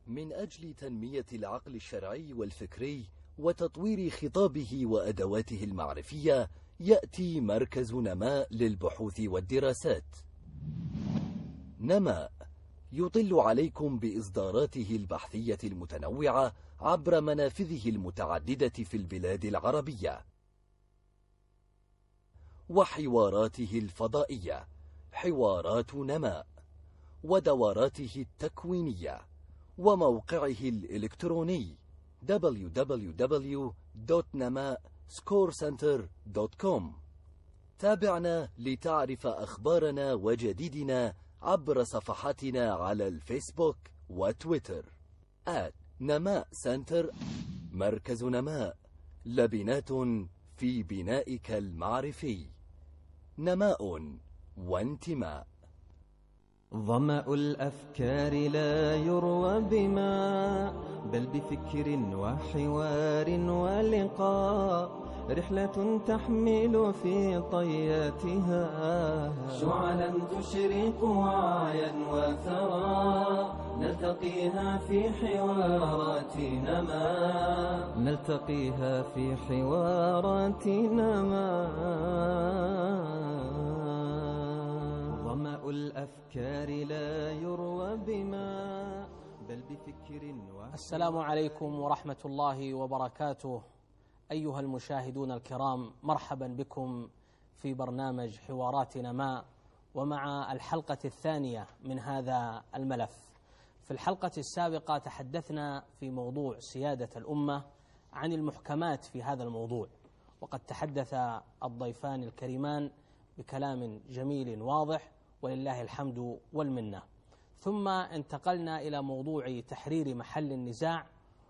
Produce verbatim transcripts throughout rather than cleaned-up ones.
من أجل تنمية العقل الشرعي والفكري وتطوير خطابه وأدواته المعرفية، يأتي مركز نماء للبحوث والدراسات. نماء يطل عليكم بإصداراته البحثية المتنوعة عبر منافذه المتعددة في البلاد العربية، وحواراته الفضائية حوارات نماء، ودوراته التكوينية، وموقعه الإلكتروني دبليو دبليو دبليو دوت نماء سكور سنتر دوت كوم. تابعنا لتعرف أخبارنا وجديدنا عبر صفحاتنا على الفيسبوك وتويتر آت نماء سنتر. مركز نماء، لبنات في بنائك المعرفي. نماء وانتماء. ظمأ الأفكار لا يروى بماء، بل بفكر وحوار ولقاء، رحلة تحمل في طياتها شعلا تشرق وعيا وثرى، نلتقيها في حوارات نماء، نلتقيها في حوارات نماء. ظمأ الأفكار لا يروى بماء، بل بفكر وحوار. السلام عليكم ورحمة الله وبركاته. أيها المشاهدون الكرام، مرحبا بكم في برنامج حوارات نماء، ومع الحلقة الثانية من هذا الملف. في الحلقة السابقة تحدثنا في موضوع سيادة الأمة عن المحكمات في هذا الموضوع، وقد تحدث الضيفان الكريمان بكلام جميل واضح ولله الحمد والمنة. ثم انتقلنا إلى موضوع تحرير محل النزاع،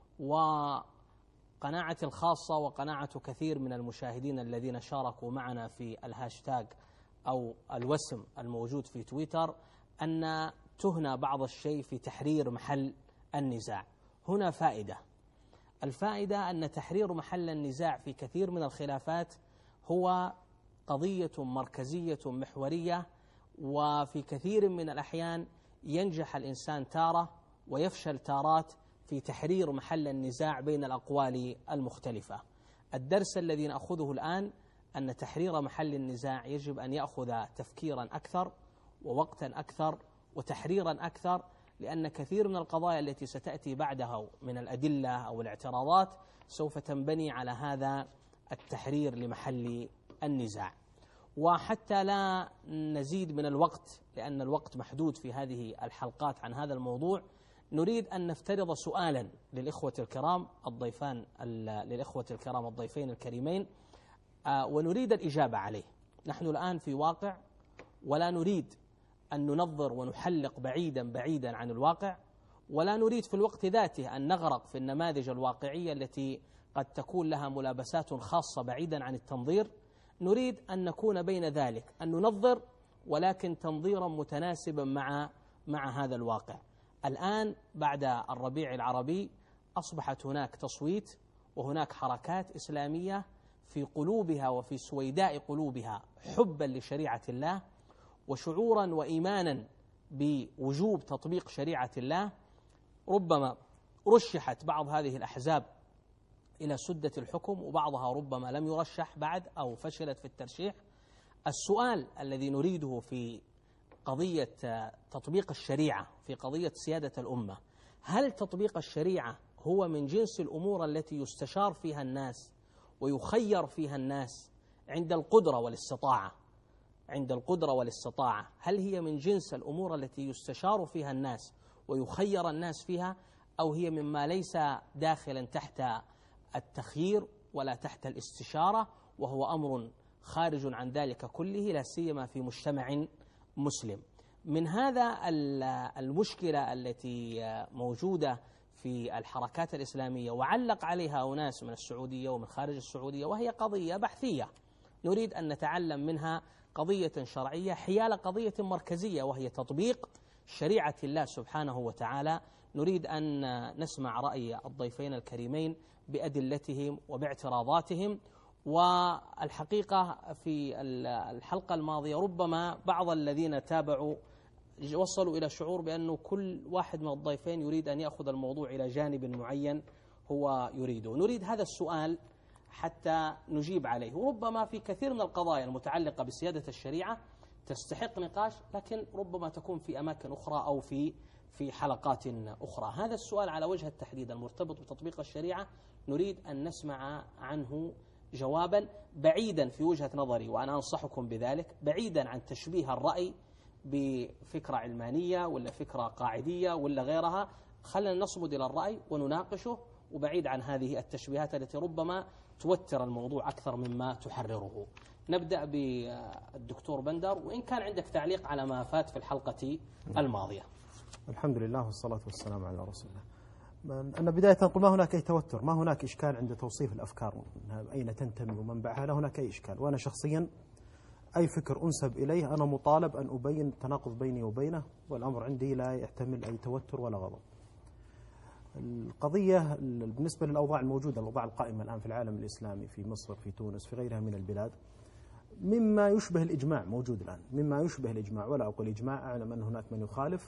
وقناعة الخاصة وقناعة كثير من المشاهدين الذين شاركوا معنا في الهاشتاج أو الوسم الموجود في تويتر أن تهنى بعض الشيء في تحرير محل النزاع. هنا فائدة. الفائدة أن تحرير محل النزاع في كثير من الخلافات هو قضية مركزية محورية، وفي كثير من الأحيان ينجح الإنسان تارة ويفشل تارات في تحرير محل النزاع بين الأقوال المختلفة. الدرس الذي نأخذه الآن أن تحرير محل النزاع يجب أن يأخذ تفكيرا أكثر ووقتا أكثر وتحريرا أكثر، لأن كثير من القضايا التي ستأتي بعدها من الأدلة أو الاعتراضات سوف تنبني على هذا التحرير لمحل النزاع. وحتى لا نزيد من الوقت، لأن الوقت محدود في هذه الحلقات عن هذا الموضوع، نريد أن نفترض سؤالا للإخوة الكرام الضيفان للإخوة الكرام الضيفين الكريمين، ونريد الإجابة عليه. نحن الآن في واقع، ولا نريد أن ننظر ونحلق بعيدا بعيدا عن الواقع، ولا نريد في الوقت ذاته أن نغرق في النماذج الواقعية التي قد تكون لها ملابسات خاصة بعيدا عن التنظير. نريد أن نكون بين ذلك، أن ننظر ولكن تنظيرا متناسبا مع مع هذا الواقع. الآن بعد الربيع العربي أصبحت هناك تصويت وهناك حركات إسلامية في قلوبها وفي سويداء قلوبها حبا لشريعة الله وشعورا وإيمانا بوجوب تطبيق شريعة الله. ربما رشحت بعض هذه الأحزاب إلى سدة الحكم، وبعضها ربما لم يرشح بعد أو فشلت في الترشيح. السؤال الذي نريده في قضية تطبيق الشريعة، في قضية سيادة الأمة، هل تطبيق الشريعة هو من جنس الأمور التي يستشار فيها الناس ويخير فيها الناس عند القدرة والاستطاعة؟ عند القدرة والاستطاعة هل هي من جنس الأمور التي يستشار فيها الناس ويخير الناس فيها، أو هي مما ليس داخلا تحت التخيير ولا تحت الاستشارة، وهو أمر خارج عن ذلك كله، لا سيما في مجتمع مسلم؟ من هذا المشكلة التي موجودة في الحركات الإسلامية وعلق عليها أناس من السعودية ومن خارج السعودية، وهي قضية بحثية نريد أن نتعلم منها قضية شرعية حيال قضية مركزية وهي تطبيق شريعة الله سبحانه وتعالى. نريد أن نسمع رأي الضيفين الكريمين بأدلتهم وباعتراضاتهم. والحقيقة في الحلقة الماضية ربما بعض الذين تابعوا وصلوا إلى شعور بأنه كل واحد من الضيفين يريد أن يأخذ الموضوع إلى جانب معين هو يريده. نريد هذا السؤال حتى نجيب عليه، وربما في كثير من القضايا المتعلقة بسيادة الشريعة تستحق نقاش، لكن ربما تكون في أماكن أخرى أو في في حلقات أخرى. هذا السؤال على وجه التحديد المرتبط بتطبيق الشريعة نريد أن نسمع عنه جوابا بعيدا في وجهة نظري، وأنا أنصحكم بذلك، بعيدا عن تشبيه الرأي بفكرة علمانية ولا فكرة قاعدية ولا غيرها. خلنا نصمد إلى الرأي ونناقشه، وبعيد عن هذه التشبيهات التي ربما توتر الموضوع أكثر مما تحرره. نبدأ بالدكتور بندر، وإن كان عندك تعليق على ما فات في الحلقة الماضية. الحمد لله والصلاة والسلام على رسول الله. أنا بداية أقول ما هناك أي توتر، ما هناك إشكال عند توصيف الأفكار أين تنتمي ومنبعها، لا هناك أي إشكال. وأنا شخصيا أي فكر أنسب إليه أنا مطالب أن أبين التناقض بيني وبينه، والأمر عندي لا يحتمل أي توتر ولا غضب. القضية بالنسبة للأوضاع الموجودة، الأوضاع القائمة الآن في العالم الإسلامي، في مصر، في تونس، في غيرها من البلاد، مما يشبه الإجماع موجود الآن، مما يشبه الإجماع، ولا أقول إجماع، أعلم أن هناك من يخالف،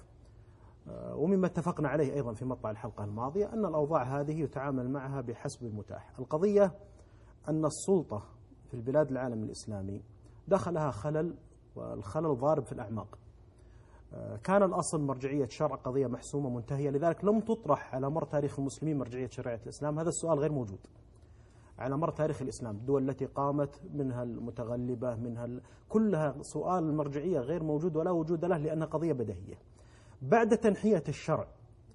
ومما اتفقنا عليه أيضا في مطلع الحلقة الماضية أن الأوضاع هذه يتعامل معها بحسب المتاح. القضية أن السلطة في البلاد العالم الإسلامي دخلها خلل، والخلل ضارب في الأعماق. كان الأصل مرجعية شرع قضية محسومة منتهية، لذلك لم تطرح على مر تاريخ المسلمين مرجعية شريعة الإسلام. هذا السؤال غير موجود على مر تاريخ الإسلام. الدول التي قامت منها المتغلبة منها ال... كلها سؤال المرجعية غير موجود ولا وجود له، لأنها قضية بديهية. بعد تنحية الشرع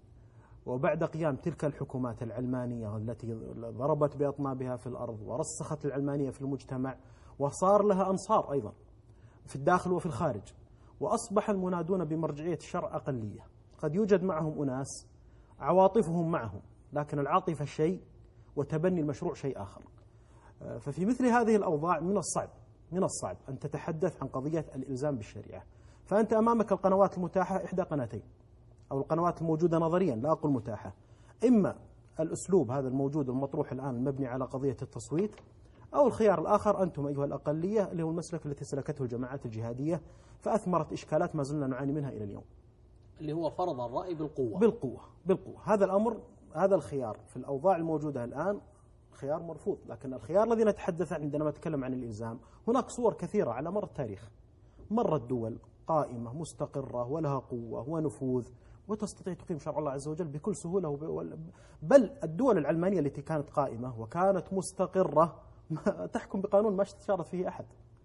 وبعد قيام تلك الحكومات العلمانية التي ضربت بأطنابها في الأرض ورسخت العلمانية في المجتمع، وصار لها أنصار أيضا في الداخل وفي الخارج، وأصبح المنادون بمرجعية الشرع أقلية. قد يوجد معهم أناس عواطفهم معهم، لكن العاطفة شيء وتبني المشروع شيء آخر. ففي مثل هذه الأوضاع من الصعب من الصعب أن تتحدث عن قضية الإلزام بالشريعة. فأنت أمامك القنوات المتاحة، إحدى قناتين أو القنوات الموجودة نظريا، لا أقول متاحة، إما الأسلوب هذا الموجود المطروح الآن المبني على قضية التصويت، أو الخيار الآخر أنتم أيها الأقلية اللي هو المسلك التي سلكته الجماعات الجهادية، فأثمرت إشكالات ما زلنا نعاني منها إلى اليوم، اللي هو فرض الرأي بالقوة بالقوة بالقوة. هذا الأمر، هذا الخيار في الأوضاع الموجودة الآن خيار مرفوض. لكن الخيار الذي نتحدث عنه عندما نتكلم عن الإلزام، هناك صور كثيرة على مر التاريخ مرت دول قائمة مستقرة ولها قوة ونفوذ وتستطيع تقيم شرع الله عز وجل بكل سهولة، بل الدول العلمانية التي كانت قائمة وكانت مستقرة تحكم بقانون ما استشارت فيه أحد،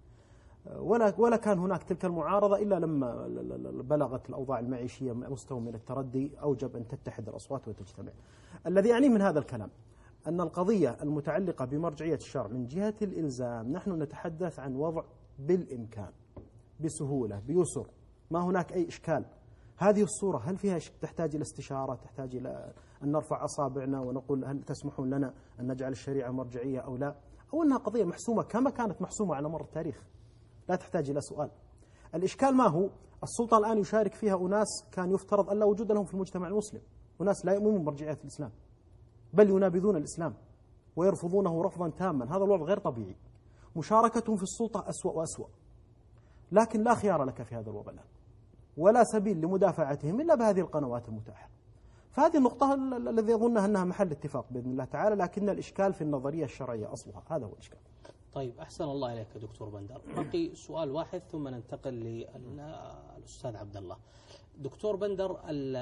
ولا ولا كان هناك تلك المعارضة إلا لما بلغت الأوضاع المعيشية مستوى من التردي أوجب أن تتحد الأصوات وتجتمع. الذي يعني من هذا الكلام أن القضية المتعلقة بمرجعية الشرع من جهة الإلزام، نحن نتحدث عن وضع بالإمكان، بسهولة، بيسر، ما هناك أي إشكال. هذه الصورة هل فيها تحتاج إلى استشارة، تحتاج إلى أن نرفع أصابعنا ونقول هل تسمحون لنا أن نجعل الشريعة مرجعية أو لا، أو أنها قضية محسومة كما كانت محسومة على مر التاريخ لا تحتاج إلى سؤال. الإشكال ما هو؟ السلطة الآن يشارك فيها أناس كان يفترض أن لا وجود لهم في المجتمع المسلم، أناس لا يؤمنون بمرجعية الإسلام، بل ينابذون الإسلام ويرفضونه رفضا تاما. هذا الوضع غير طبيعي. مشاركتهم في السلطة أسوأ وأسوأ، لكن لا خيار لك في هذا الوضع الآن، ولا سبيل لمدافعتهم إلا بهذه القنوات المتاحة. فهذه النقطة الذي أظنها أنها محل اتفاق بإذن الله تعالى، لكن الإشكال في النظرية الشرعية أصلها، هذا هو الإشكال. طيب، أحسن الله إليك دكتور بندر. بقي سؤال واحد ثم ننتقل للأستاذ عبد الله. دكتور بندر،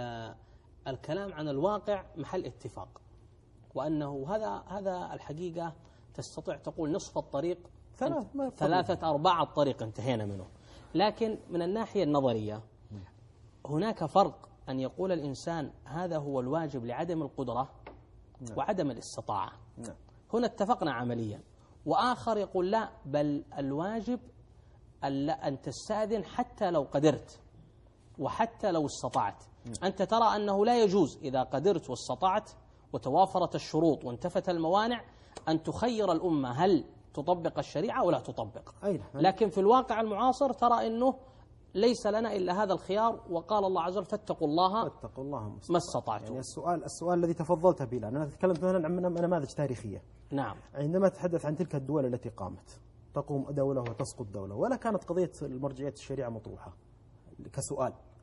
الكلام عن الواقع محل اتفاق، وأنه هذا هذا الحقيقة تستطيع تقول نصف الطريق، ثلاثة أرباع الطريق انتهينا منه. لكن من الناحية النظرية هناك فرق أن يقول الإنسان هذا هو الواجب لعدم القدرة وعدم الاستطاعة، هنا اتفقنا عمليا، وآخر يقول لا، بل الواجب أن تستأذن حتى لو قدرت وحتى لو استطعت. أنت ترى أنه لا يجوز إذا قدرت واستطعت وتوافرت الشروط وانتفت الموانع أن تخير الأمة هل تطبق الشريعة أو لا تطبق. لكن في الواقع المعاصر ترى أنه ليس لنا إلا هذا الخيار، وقال الله عز وجل فاتقوا الله فاتقوا الله ما استطعتم. يعني السؤال السؤال الذي تفضلت به الآن، أنا تكلمت مثلا عن نماذج تاريخية. نعم. عندما تحدث عن تلك الدول التي قامت تقوم دولة وتسقط دولة، ولا كانت قضية المرجعية الشريعة مطروحة كسؤال،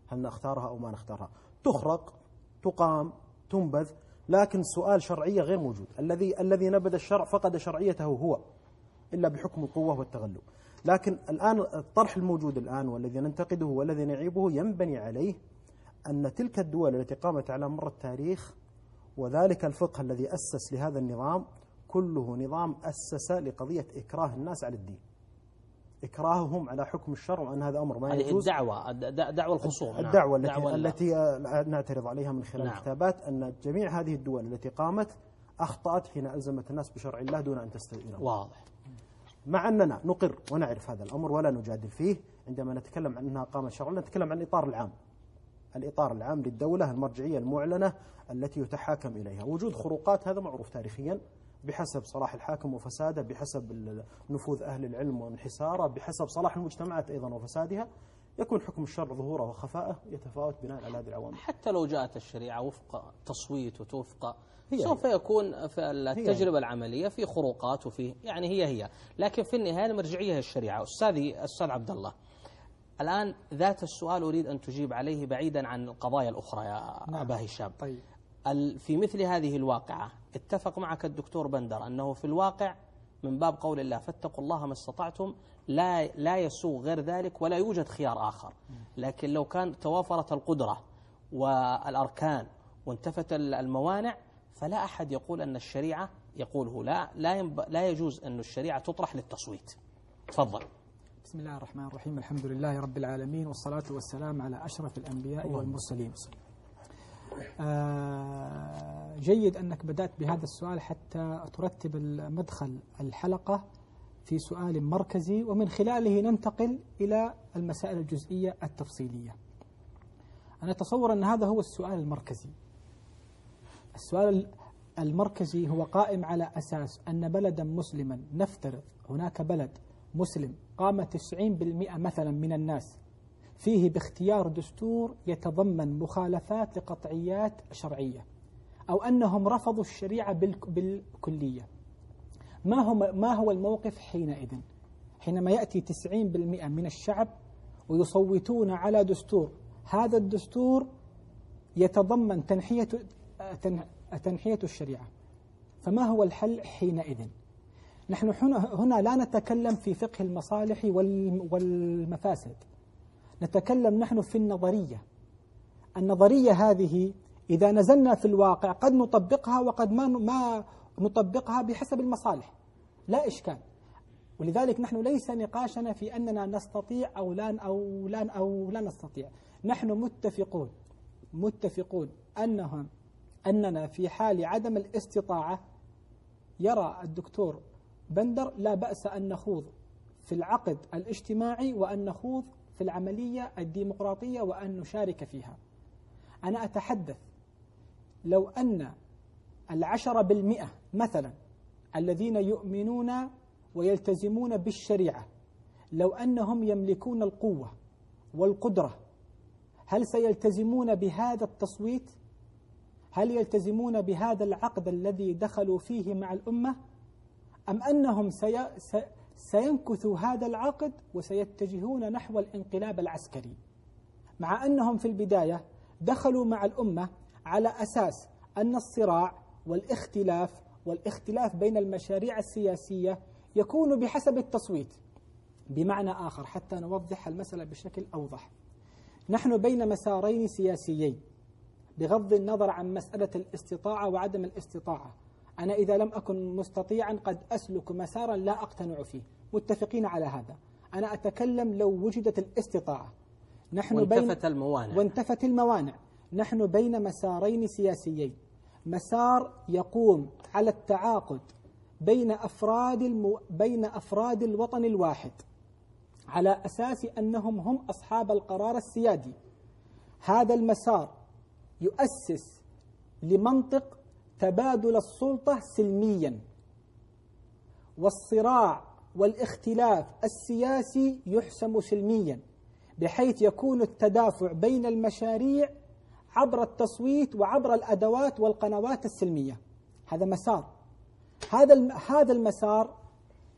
هل نختارها أو ما نختارها. تخرق، تقام، تنبذ، لكن سؤال شرعية غير موجود. الذي الذي نبذ الشرع فقد شرعيته هو إلا بحكم القوة والتغلب. لكن الآن الطرح الموجود الآن والذي ننتقده والذي نعيبه ينبني عليه أن تلك الدول التي قامت على مر التاريخ وذلك الفقه الذي أسس لهذا النظام كله نظام أسس لقضية إكراه الناس على الدين، إكراههم على حكم الشرع، وأن هذا أمر ما يجوز. الدعوة دعوة الخصوم، الدعوة نعم. التي, دعوة التي نعترض عليها من خلال نعم. الكتابات أن جميع هذه الدول التي قامت أخطأت حين ألزمت الناس بشرع الله دون أن تستأذنه. واضح. مع أننا نقر ونعرف هذا الأمر ولا نجادل فيه. عندما نتكلم عن أنها قامت شرعا نتكلم عن الإطار العام، الإطار العام للدولة المرجعية المعلنة التي يتحاكم إليها. وجود خروقات هذا معروف تاريخيا بحسب صلاح الحاكم وفساده، بحسب نفوذ أهل العلم وانحساره، بحسب صلاح المجتمعات أيضا وفسادها، يكون حكم الشرع ظهوره وخفاءه يتفاوت بناء على هذه العوامل. حتى لو جاءت الشريعة وفق تصويت وتوفق سوف هي. يكون في التجربة هي. العملية في خروقات وفي يعني هي هي لكن في النهاية المرجعية هي الشريعة. أستاذي أستاذ عبد الله، الآن ذات السؤال أريد أن تجيب عليه بعيدا عن القضايا الأخرى يا نعم. أبا هشام. طيب. في مثل هذه الواقعة اتفق معك الدكتور بندر أنه في الواقع من باب قول الله فاتقوا الله ما استطعتم لا لا يسوغ غير ذلك ولا يوجد خيار آخر. لكن لو كان توافرت القدرة والأركان وانتفت الموانع فلا أحد يقول أن الشريعة يقوله لا لا, ينب... لا يجوز أن الشريعة تطرح للتصويت. تفضل. بسم الله الرحمن الرحيم، الحمد لله رب العالمين، والصلاة والسلام على أشرف الأنبياء والمرسلين. آه جيد أنك بدأت بهذا السؤال حتى ترتب المدخل الحلقة في سؤال مركزي ومن خلاله ننتقل إلى المسائل الجزئية التفصيلية. أنا أتصور أن هذا هو السؤال المركزي. السؤال المركزي هو قائم على أساس أن بلدا مسلما، نفترض هناك بلد مسلم قام تسعين بالمئة مثلا من الناس فيه باختيار دستور يتضمن مخالفات لقطعيات شرعية، أو أنهم رفضوا الشريعة بالكلية. ما هو ما هو الموقف حينئذ؟ حينما يأتي تسعين بالمئة من الشعب ويصوتون على دستور، هذا الدستور يتضمن تنحية تنحية الشريعة، فما هو الحل حينئذ؟ نحن هنا لا نتكلم في فقه المصالح والمفاسد، نتكلم نحن في النظرية. النظرية هذه إذا نزلنا في الواقع قد نطبقها وقد ما ما نطبقها بحسب المصالح، لا إشكال. ولذلك نحن ليس نقاشنا في أننا نستطيع أو لا أو لا أو لا نستطيع. نحن متفقون متفقون أنهم أننا في حال عدم الاستطاعة يرى الدكتور بندر لا بأس أن نخوض في العقد الاجتماعي وأن نخوض في العملية الديمقراطية وأن نشارك فيها. أنا أتحدث لو أن العشرة بالمئة مثلا الذين يؤمنون ويلتزمون بالشريعة لو أنهم يملكون القوة والقدرة، هل سيلتزمون بهذا التصويت؟ هل يلتزمون بهذا العقد الذي دخلوا فيه مع الأمة؟ أم أنهم سي... سينكثوا هذا العقد وسيتجهون نحو الانقلاب العسكري، مع أنهم في البداية دخلوا مع الأمة على أساس أن الصراع والاختلاف والاختلاف بين المشاريع السياسية يكون بحسب التصويت. بمعنى آخر حتى نوضح المسألة بشكل أوضح، نحن بين مسارين سياسيين بغض النظر عن مسألة الاستطاعة وعدم الاستطاعة. أنا إذا لم أكن مستطيعا قد أسلك مسارا لا أقتنع فيه، متفقين على هذا. أنا أتكلم لو وجدت الاستطاعة، نحن وانتفت بين الموانع وانتفت الموانع نحن بين مسارين سياسيين، مسار يقوم على التعاقد بين أفراد المو... بين أفراد الوطن الواحد على أساس أنهم هم أصحاب القرار السيادي. هذا المسار يؤسس لمنطق تبادل السلطة سلميا، والصراع والاختلاف السياسي يحسم سلميا، بحيث يكون التدافع بين المشاريع عبر التصويت وعبر الأدوات والقنوات السلمية. هذا مسار، هذا هذا المسار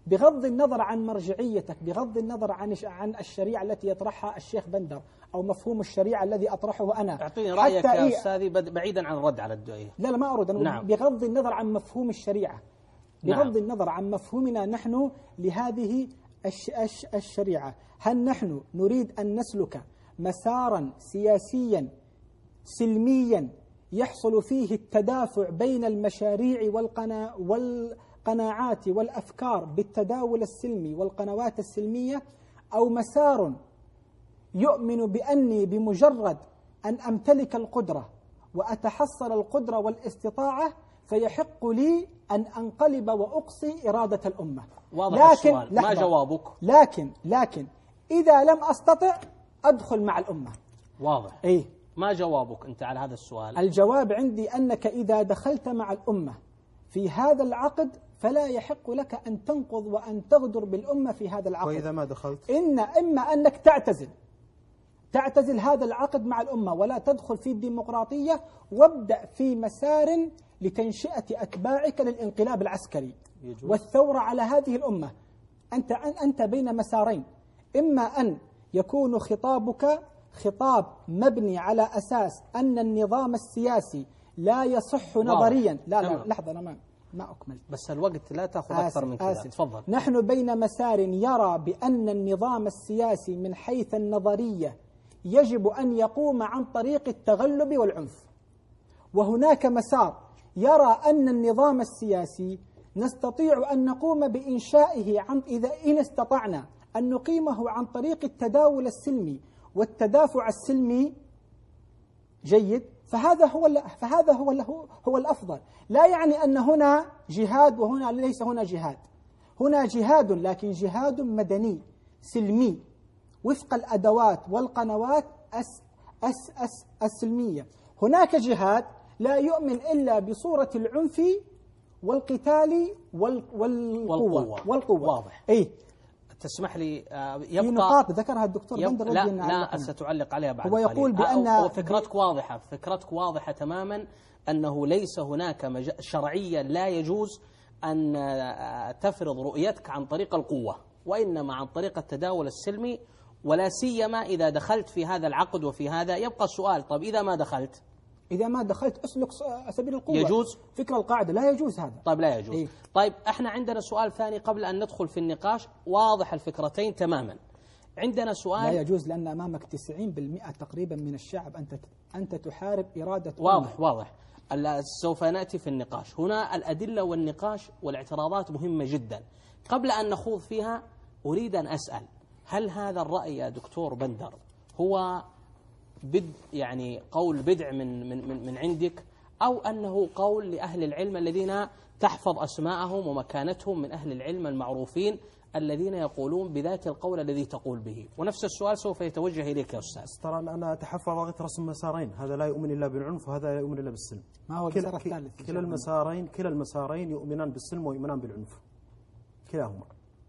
بغض النظر عن مرجعيتك، بغض النظر عن عن الشريعة التي يطرحها الشيخ بندر أو مفهوم الشريعة الذي أطرحه أنا. أعطيني رأيك يا إيه أستاذي بعيدا عن الرد على الدعية. لا لا ما أريد أنا. نعم. بغض النظر عن مفهوم الشريعة، بغض نعم. النظر عن مفهومنا نحن لهذه الش الش الشريعة، هل نحن نريد أن نسلك مسارا سياسيا سلميا يحصل فيه التدافع بين المشاريع والقنا والقناعات والأفكار بالتداول السلمي والقنوات السلمية، أو مسار يؤمن بأني بمجرد أن أمتلك القدرة وأتحصل القدرة والاستطاعة فيحق لي أن أنقلب وأقصي إرادة الأمة؟ واضح السؤال، ما جوابك؟ لكن لكن إذا لم أستطع أدخل مع الأمة. واضح. إيه؟ ما جوابك أنت على هذا السؤال؟ الجواب عندي أنك إذا دخلت مع الأمة في هذا العقد فلا يحق لك أن تنقض وأن تغدر بالأمة في هذا العقد. وإذا ما دخلت؟ إن إما أنك تعتزل تعتزل هذا العقد مع الأمة ولا تدخل في الديمقراطية، وابدأ في مسار لتنشئة أتباعك للانقلاب العسكري يجوز. والثورة على هذه الأمة. أنت أنت بين مسارين، إما أن يكون خطابك خطاب مبني على أساس أن النظام السياسي لا يصح نظريا. لا لا لحظة أنا ما ما أكمل، بس الوقت لا تأخذ أكثر من كذا. تفضل. نحن بين مسار يرى بأن النظام السياسي من حيث النظرية يجب أن يقوم عن طريق التغلب والعنف، وهناك مسار يرى أن النظام السياسي نستطيع أن نقوم بإنشائه عن إذا إن استطعنا أن نقيمه عن طريق التداول السلمي والتدافع السلمي. جيد. فهذا هو فهذا هو هو الأفضل. لا يعني أن هنا جهاد وهنا ليس هنا جهاد. هنا جهاد لكن جهاد مدني سلمي وفق الأدوات والقنوات أس أس أس السلمية. هناك جهاد لا يؤمن إلا بصورة العنف والقتال والقوة والقوة, والقوة. واضح. إيه؟ تسمح لي يبقى في نقاط ذكرها الدكتور بندر. لا لا ستعلق عليها بعد. هو يقول بأن فكرتك واضحة، فكرتك واضحة تماما أنه ليس هناك شرعيا لا يجوز أن تفرض رؤيتك عن طريق القوة، وإنما عن طريق التداول السلمي، ولا سيما إذا دخلت في هذا العقد وفي هذا. يبقى السؤال، طب إذا ما دخلت إذا ما دخلت أسلك سبيل القوة يجوز؟ فكرة القاعدة لا يجوز هذا. طيب لا يجوز. إيه؟ طيب احنا عندنا سؤال ثاني قبل أن ندخل في النقاش. واضح الفكرتين تماما. عندنا سؤال. لا يجوز لأن أمامك تسعين بالمئة تقريبا من الشعب أنت أنت تحارب إرادة. واضح أمة. واضح. سوف نأتي في النقاش. هنا الأدلة والنقاش والاعتراضات مهمة جدا. قبل أن نخوض فيها أريد أن أسأل، هل هذا الرأي يا دكتور بندر هو بد يعني قول بدع من من من, من عندك، أو أنه قول لأهل العلم الذين تحفظ أسماءهم ومكانتهم من أهل العلم المعروفين الذين يقولون بذات القول الذي تقول به؟ ونفس السؤال سوف يتوجه إليك يا أستاذ. ترى أنا أتحفظ ضغط رسم مسارين، هذا لا يؤمن إلا بالعنف وهذا لا يؤمن إلا بالسلم. ما هو المسار الثالث؟ كلا المسارين كلا المسارين يؤمنان بالسلم ويؤمنان بالعنف كلاهما.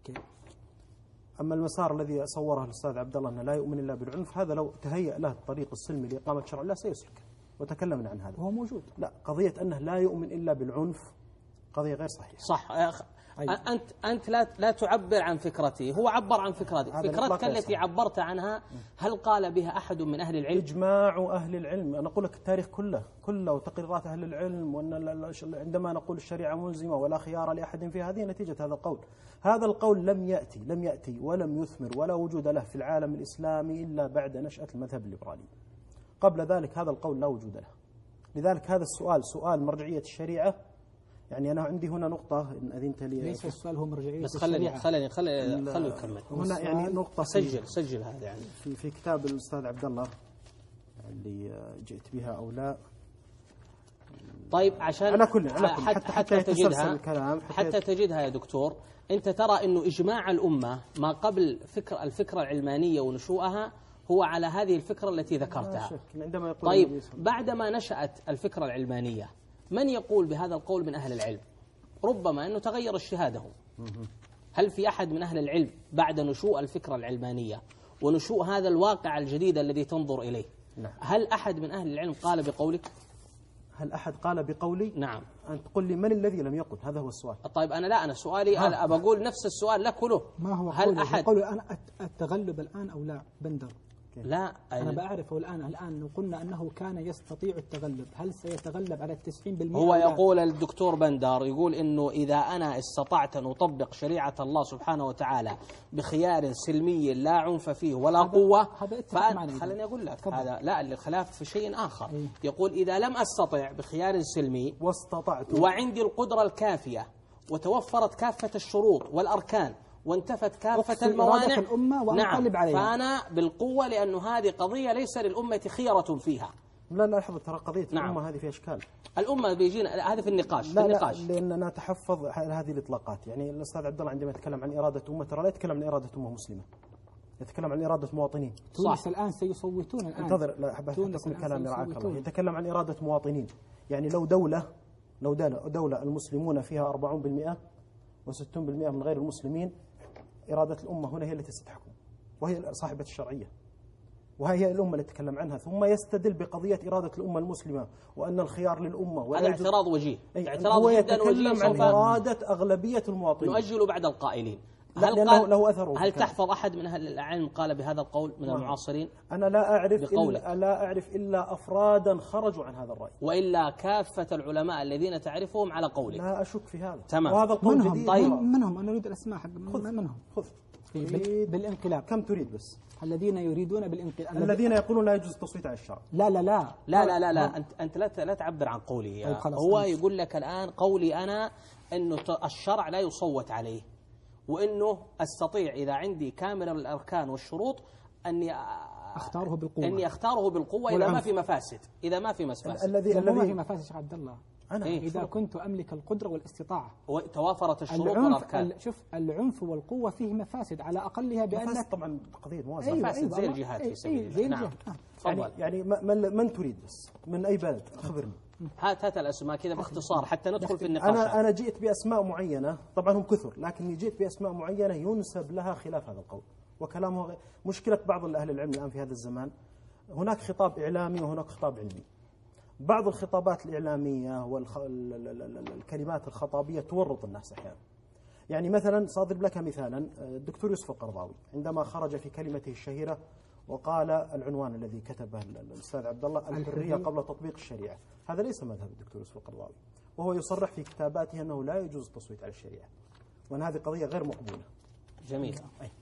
أما المسار الذي صوره الأستاذ عبد الله أنه لا يؤمن إلا بالعنف، هذا لو تهيأ له الطريق السلمي لإقامة شرع الله سيسلك، وتكلمنا عن هذا. هو موجود. لا، قضية أنه لا يؤمن إلا بالعنف قضية غير صحيحة. صح. أيوة. أنت أنت لا لا تعبر عن فكرته، هو عبر عن فكرته. فكرتك التي عبرت عنها هل قال بها أحد من أهل العلم؟ إجماع أهل العلم. أنا أقول لك التاريخ كله كله وتقريرات أهل العلم، وأن عندما نقول الشريعة ملزمة ولا خيار لأحد في هذه نتيجة هذا القول. هذا القول لم يأتي لم يأتي ولم يثمر ولا وجود له في العالم الإسلامي إلا بعد نشأة المذهب الليبرالي. قبل ذلك هذا القول لا وجود له. لذلك هذا السؤال سؤال مرجعية الشريعة. يعني أنا عندي هنا نقطة إن أذنت لي. ليس السؤال هو مرجعية بس خليني خليني خليني خليني نكمل. هنا يعني نقطة سجل سجل هذا يعني في في كتاب الأستاذ عبد الله اللي جئت بها أو لا. طيب عشان على كل على كل حتى, حتى, حتى تجدها الكلام حتى, حتى تجدها يا دكتور. أنت ترى إنه إجماع الأمة ما قبل فكر الفكرة العلمانية ونشوءها هو على هذه الفكرة التي ذكرتها. عندما يقول طيب بعدما نشأت الفكرة العلمانية من يقول بهذا القول من أهل العلم؟ ربما أنه تغير اجتهادهم. هل في أحد من أهل العلم بعد نشوء الفكرة العلمانية ونشوء هذا الواقع الجديد الذي تنظر إليه، هل أحد من أهل العلم قال بقولك؟ هل أحد قال بقولي؟ نعم. أن تقول لي من الذي لم يقل، هذا هو السؤال. طيب أنا لا، أنا سؤالي أنا بقول نفس السؤال لك وله. ما هو هل أحد قوله أنا التغلب الآن أو لا بندر؟ لا أنا بعرفه الآن. الآن لو قلنا أنه كان يستطيع التغلب، هل سيتغلب على التسعين بالمئة؟ هو يقول الدكتور بندر يقول إنه إذا أنا استطعت أن أطبق شريعة الله سبحانه وتعالى بخيار سلمي لا عنف فيه ولا هذا قوة، هذا فأنا خليني أقول لك طبعا. هذا لا، الخلاف في شيء آخر. إيه؟ يقول إذا لم أستطع بخيار سلمي واستطعت وعندي القدرة الكافية وتوفرت كافة الشروط والأركان وانتفت كافة الموانع، الأمة نعم، عليها. فأنا بالقوة، لأنه هذه قضية ليس للأمة خيرة فيها. لا لا لحظة، ترى قضية نعم. الأمة هذه فيها إشكال. الأمة بيجينا هذا في النقاش في لا النقاش لا، لأننا نتحفظ هذه الإطلاقات. يعني الأستاذ عبد الله عندما يتكلم عن إرادة أمة، ترى لا يتكلم عن إرادة أمة مسلمة، يتكلم عن إرادة مواطنين. تونس الآن سيصوتون الآن. انتظر، لا أحب أكون كلامي رعاك الله. يتكلم عن إرادة مواطنين. يعني لو دولة لو دولة, دولة المسلمون فيها أربعين بالمئة وستين بالمئة من غير المسلمين، إرادة الأمة هنا هي التي ستحكم، وهي صاحبة الشرعية، وهي الأمة اللي تتكلم عنها. ثم يستدل بقضية إرادة الأمة المسلمة وأن الخيار للأمة. هذا اعتراض وجيه، اعتراض اعتراض جدا وجيه. يتكلم عن إرادة أغلبية المواطنين. نؤجل بعد القائلين. هل قال له أثر؟ هل تحفظ أحد من أهل العلم قال بهذا القول من المعاصرين؟ أنا لا أعرف إلا لا أعرف إلا أفرادا خرجوا عن هذا الرأي، وإلا كافة العلماء الذين تعرفهم على قولك. لا أشك في هذا. تمام. وهذا القول منهم جديد. طيب منهم أنا أريد الأسماء حق منهم. خذ بال... بالانقلاب. كم تريد بس؟ الذين يريدون بالانقلاب، الذين يقولون لا يجوز التصويت على الشرع. لا لا لا لا لا لا, لا. أنت أنت لا لا تعبر عن قولي. هو يقول لك الآن قولي أنا إنه الشرع لا يصوت عليه، وإنه أستطيع إذا عندي كامل الأركان والشروط أني أختاره بالقوة، أني أختاره بالقوة إذا ما في مفاسد، إذا ما في مفاسد. الذي الذي ما في مفاسد شيخ عبد الله، أنا إيه؟ إذا كنت أملك القدرة والاستطاعة وتوافرت الشروط والأركان. شوف العنف والقوة فيه مفاسد على أقلها، بأنك طبعا قضية موازنة. أيوة مفاسد أيوة زي الجهاد في سبيل الله. نعم. يعني, يعني من, من تريد بس؟ من أي بلد؟ أخبرني. هات هات الأسماء كذا باختصار حتى ندخل في النقاش. أنا أنا جئت بأسماء معينة، طبعا هم كثر، لكني جئت بأسماء معينة ينسب لها خلاف هذا القول، وكلامه غير. مشكلة بعض الأهل العلم الآن في هذا الزمان، هناك خطاب إعلامي وهناك خطاب علمي. بعض الخطابات الإعلامية والكلمات الخطابية تورط الناس أحيانا. يعني مثلا صاضرب لك مثالا، الدكتور يوسف القرضاوي عندما خرج في كلمته الشهيرة وقال العنوان الذي كتبه الأستاذ عبد الله: الحرية قبل تطبيق الشريعة، هذا ليس مذهب الدكتور يوسف القرضاوي، وهو يصرح في كتاباته أنه لا يجوز التصويت على الشريعة، وأن هذه قضية غير مقبولة. جميل.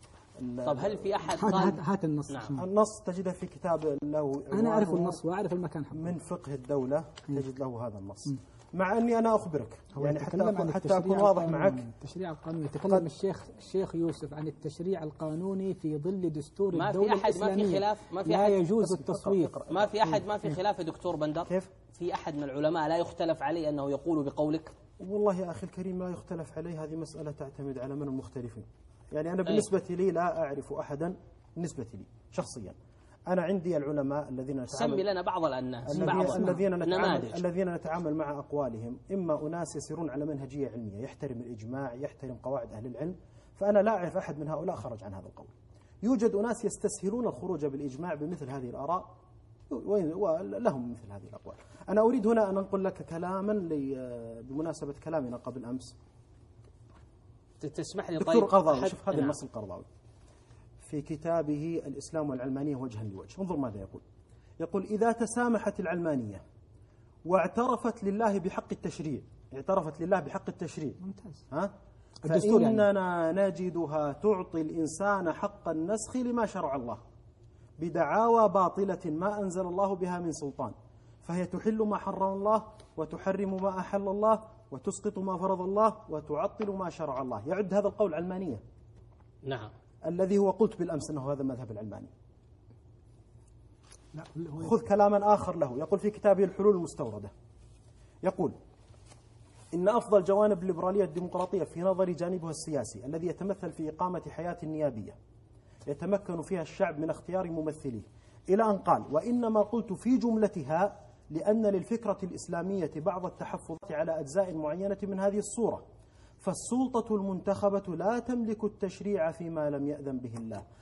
طب هل في أحد قال هات, هات النص؟ نعم. النص تجده في كتاب له، أنا أعرف النص وأعرف المكان حقه، من فقه الدولة تجد له هذا النص. م. مع أني أنا أخبرك يعني حتى حتى أكون واضح معك، التشريع القانوني يتكلم الشيخ الشيخ يوسف عن التشريع القانوني في ظل دستور الدولة الإسلامية. ما في خلاف، ما في لا أحد يجوز التصويت. ما في أحد ما في خلاف يا دكتور بندر. كيف؟ في أحد من العلماء لا يختلف عليه أنه يقول بقولك؟ والله يا أخي الكريم لا يختلف عليه، هذه مسألة تعتمد على من المختلفين. يعني أنا بالنسبة لي لا أعرف أحدا، بالنسبة لي شخصيا أنا عندي العلماء الذين نتعامل، سمي لنا بعض الناس، الذين نتعامل الذين نتعامل مع أقوالهم، إما أناس يسيرون على منهجية علمية، يحترم الإجماع، يحترم قواعد أهل العلم، فأنا لا أعرف أحد من هؤلاء خرج عن هذا القول. يوجد أناس يستسهلون الخروج بالإجماع بمثل هذه الآراء ولهم مثل هذه الأقوال. أنا أريد هنا أن أنقل لك كلاما بمناسبة كلامنا قبل أمس. تسمح لي دكتور طيب قرضاوي، شوف هذا النص القرضاوي في كتابه الإسلام والعلمانية وجها لوجه، انظر ماذا يقول. يقول: إذا تسامحت العلمانية واعترفت لله بحق التشريع، اعترفت لله بحق التشريع، ممتاز، ها؟ فإننا يعني نجدها تعطي الإنسان حق النسخ لما شرع الله بدعاوى باطلة ما أنزل الله بها من سلطان، فهي تحل ما حرم الله وتحرم ما أحل الله وتسقط ما فرض الله وتعطل ما شرع الله. يعد هذا القول علمانية. نعم. الذي هو قلت بالأمس أنه هذا المذهب العلماني. لا خذ كلاما آخر له، يقول في كتابه الحلول المستوردة، يقول: إن أفضل جوانب الليبرالية الديمقراطية في نظري جانبها السياسي الذي يتمثل في إقامة حياة نيابية يتمكن فيها الشعب من اختيار ممثليه، إلى أن قال: وإنما قلت في جملتها لأن للفكرة الإسلامية بعض التحفظات على أجزاء معينة من هذه الصورة، فالسلطة المنتخبة لا تملك التشريع فيما لم يأذن به الله،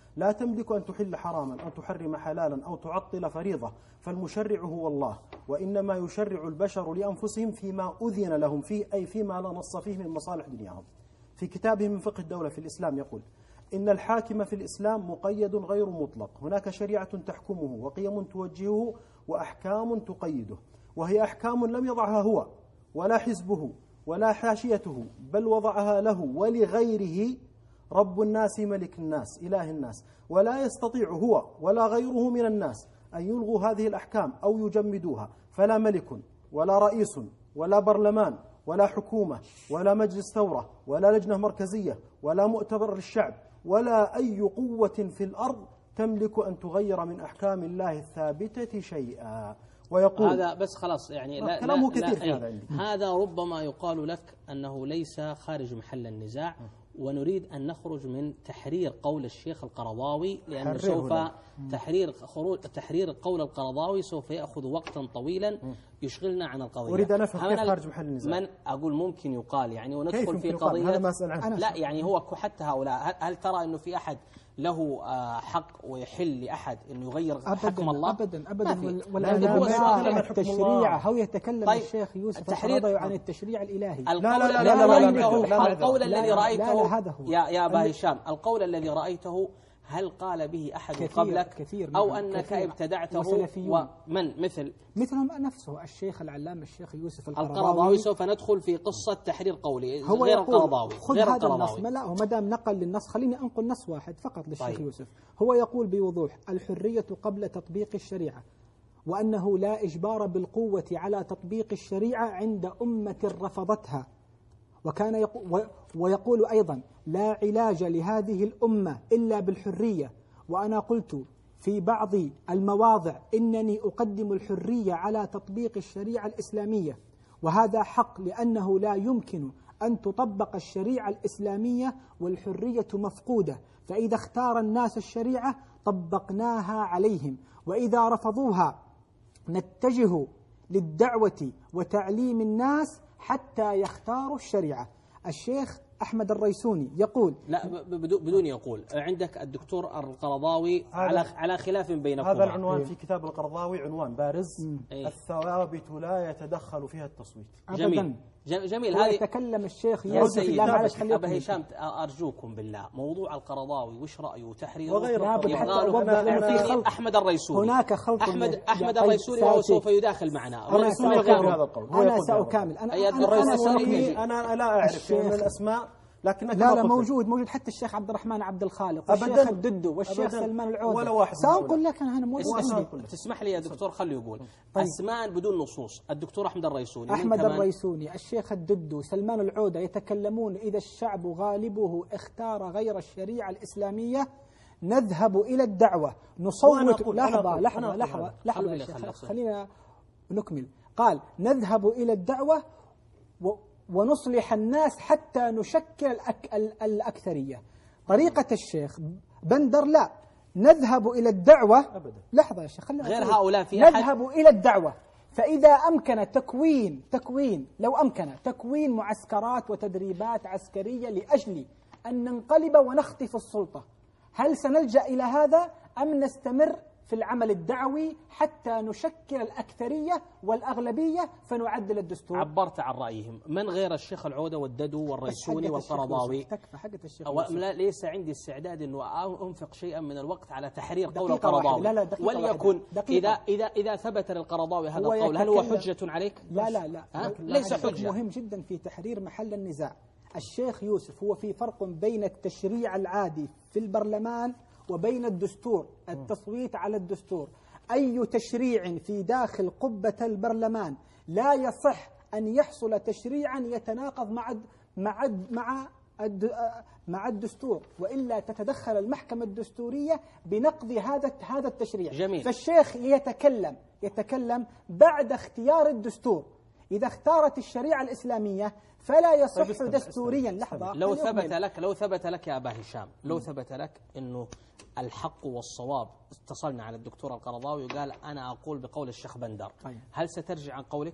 لا تملك أن تحل حراما أو تحرم حلالا أو تعطل فريضة، فالمشرع هو الله، وإنما يشرع البشر لأنفسهم فيما أذن لهم فيه، أي فيما لا نص فيه من مصالح دنياهم. في كتابه من فقه الدولة في الإسلام يقول: إن الحاكم في الإسلام مقيد غير مطلق، هناك شريعة تحكمه وقيم توجهه وأحكام تقيده، وهي أحكام لم يضعها هو ولا حزبه ولا حاشيته، بل وضعها له ولغيره رب الناس ملك الناس إله الناس، ولا يستطيع هو ولا غيره من الناس أن يلغوا هذه الأحكام أو يجمدوها، فلا ملك ولا رئيس ولا برلمان ولا حكومة ولا مجلس ثورة ولا لجنة مركزية ولا مؤتمر للشعب ولا أي قوة في الأرض تملك أن تغير من أحكام الله الثابتة شيئا. ويقول هذا بس خلاص يعني لا كلامه لا كثير لا في هذا عندي. هذا ربما يقال لك أنه ليس خارج محل النزاع، ونريد أن نخرج من تحرير قول الشيخ القرضاوي، لأن سوف تحرير خروج تحرير قول القرضاوي سوف يأخذ وقتا طويلا يشغلنا عن القضية. أريد أن أفهم كيف خارج محل النزاع. من أقول ممكن يقال يعني وندخل في قضية قضية، هذا ما أسأل عنه. لا يعني هو حتى هؤلاء، هل ترى أنه في أحد له حق ويحل لأحد أنه يغير أبداً حكم الله؟ أبدا أبدا. ولا هو عن التشريع هو يتكلم طيب الشيخ يوسف التحرير عن التشريع الإلهي. لا لا لا لا لا لا القول الذي رأيته هذا هو يا يا أبا هشام، القول الذي رأيته هل قال به أحد كثير قبلك كثير أو أنك كثير ابتدعته؟ ومن مثل مثلهم نفسه الشيخ العلامة الشيخ يوسف القرضاوي. القرضاوي سوف ندخل في قصة تحرير قولي هو غير القرضاوي خذ غير هذا النص، القرضاوي. لا هو ما دام نقل للنص خليني أنقل نص واحد فقط للشيخ طيب. يوسف. هو يقول بوضوح: الحرية قبل تطبيق الشريعة، وأنه لا إجبار بالقوة على تطبيق الشريعة عند أمة رفضتها. وكان يقول ويقول أيضا: لا علاج لهذه الأمة إلا بالحرية، وأنا قلت في بعض المواضع إنني أقدم الحرية على تطبيق الشريعة الإسلامية، وهذا حق لأنه لا يمكن أن تطبق الشريعة الإسلامية والحرية مفقودة، فإذا اختار الناس الشريعة طبقناها عليهم، وإذا رفضوها نتجه للدعوة وتعليم الناس حتى يختاروا الشريعة. الشيخ أحمد الريسوني يقول لا بدون يقول عندك الدكتور القرضاوي على على خلاف بينكما. هذا العنوان في كتاب القرضاوي عنوان بارز: إيه؟ الثوابت لا يتدخل فيها التصويت. جميل جميل. هذه يتكلم الشيخ يا يوسف. سيدي لا معلش أبا هشام أرجوكم بالله، موضوع القرضاوي وش رأيه وتحريره وغيره يبغى أحمد الريسوني. هناك خلط أحمد أحمد الريسوني وهو سوف يداخل معنا. الريسوني يقول هذا القول. أنا سأكمل. أنا أنا أنا لا أعرف من الأسماء، لكن لا لا موجود موجود حتى الشيخ عبد الرحمن عبد الخالق والشيخ الددو والشيخ سلمان العودة ولا واحد. سأقول لك أنا مو تسمح لي يا دكتور خليه يقول. طيب. أسماء بدون نصوص: الدكتور أحمد الريسوني، أحمد الريسوني، الشيخ الددو، سلمان العودة، يتكلمون إذا الشعب غالبه اختار غير الشريعة الإسلامية نذهب إلى الدعوة نصوت. لحظة لحظة لحظة لحظة خلينا نكمل. قال: نذهب إلى الدعوة و ونصلح الناس حتى نشكل الأك... الأكثرية. طريقة الشيخ بندر لا، نذهب إلى الدعوة أبدا. لحظة يا شيخ خلينا غير هؤلاء في أحد. نذهب إلى الدعوة، فإذا أمكن تكوين تكوين لو أمكن تكوين معسكرات وتدريبات عسكرية لأجل أن ننقلب ونخطف السلطة، هل سنلجأ إلى هذا أم نستمر في العمل الدعوي حتى نشكل الأكثرية والأغلبية فنعدل الدستور؟ عبرت عن رأيهم. من غير الشيخ العودة والددو والريسوني والقرضاوي؟ تكفى حقة الشيخ لا ليس عندي استعداد أنه أنفق شيئا من الوقت على تحرير قول القرضاوي. لا لا وليكن إذا إذا إذا ثبت للقرضاوي هذا القول هل هو حجة عليك؟ لا لا لا, لا ليس حجة. مهم جدا في تحرير محل النزاع. الشيخ يوسف هو في فرق بين التشريع العادي في البرلمان وبين الدستور، التصويت على الدستور. أي تشريع في داخل قبة البرلمان لا يصح أن يحصل تشريعا يتناقض مع مع مع مع الدستور، وإلا تتدخل المحكمة الدستورية بنقض هذا هذا التشريع. جميل. فالشيخ يتكلم يتكلم بعد اختيار الدستور. إذا اختارت الشريعة الإسلامية فلا يصح دستوريا. لحظة لو ثبت لك لو ثبت لك يا أبا هشام لو ثبت لك إنه الحق والصواب، اتصلنا على الدكتور القرضاوي وقال أنا أقول بقول الشيخ بندر، هل سترجع عن قولك؟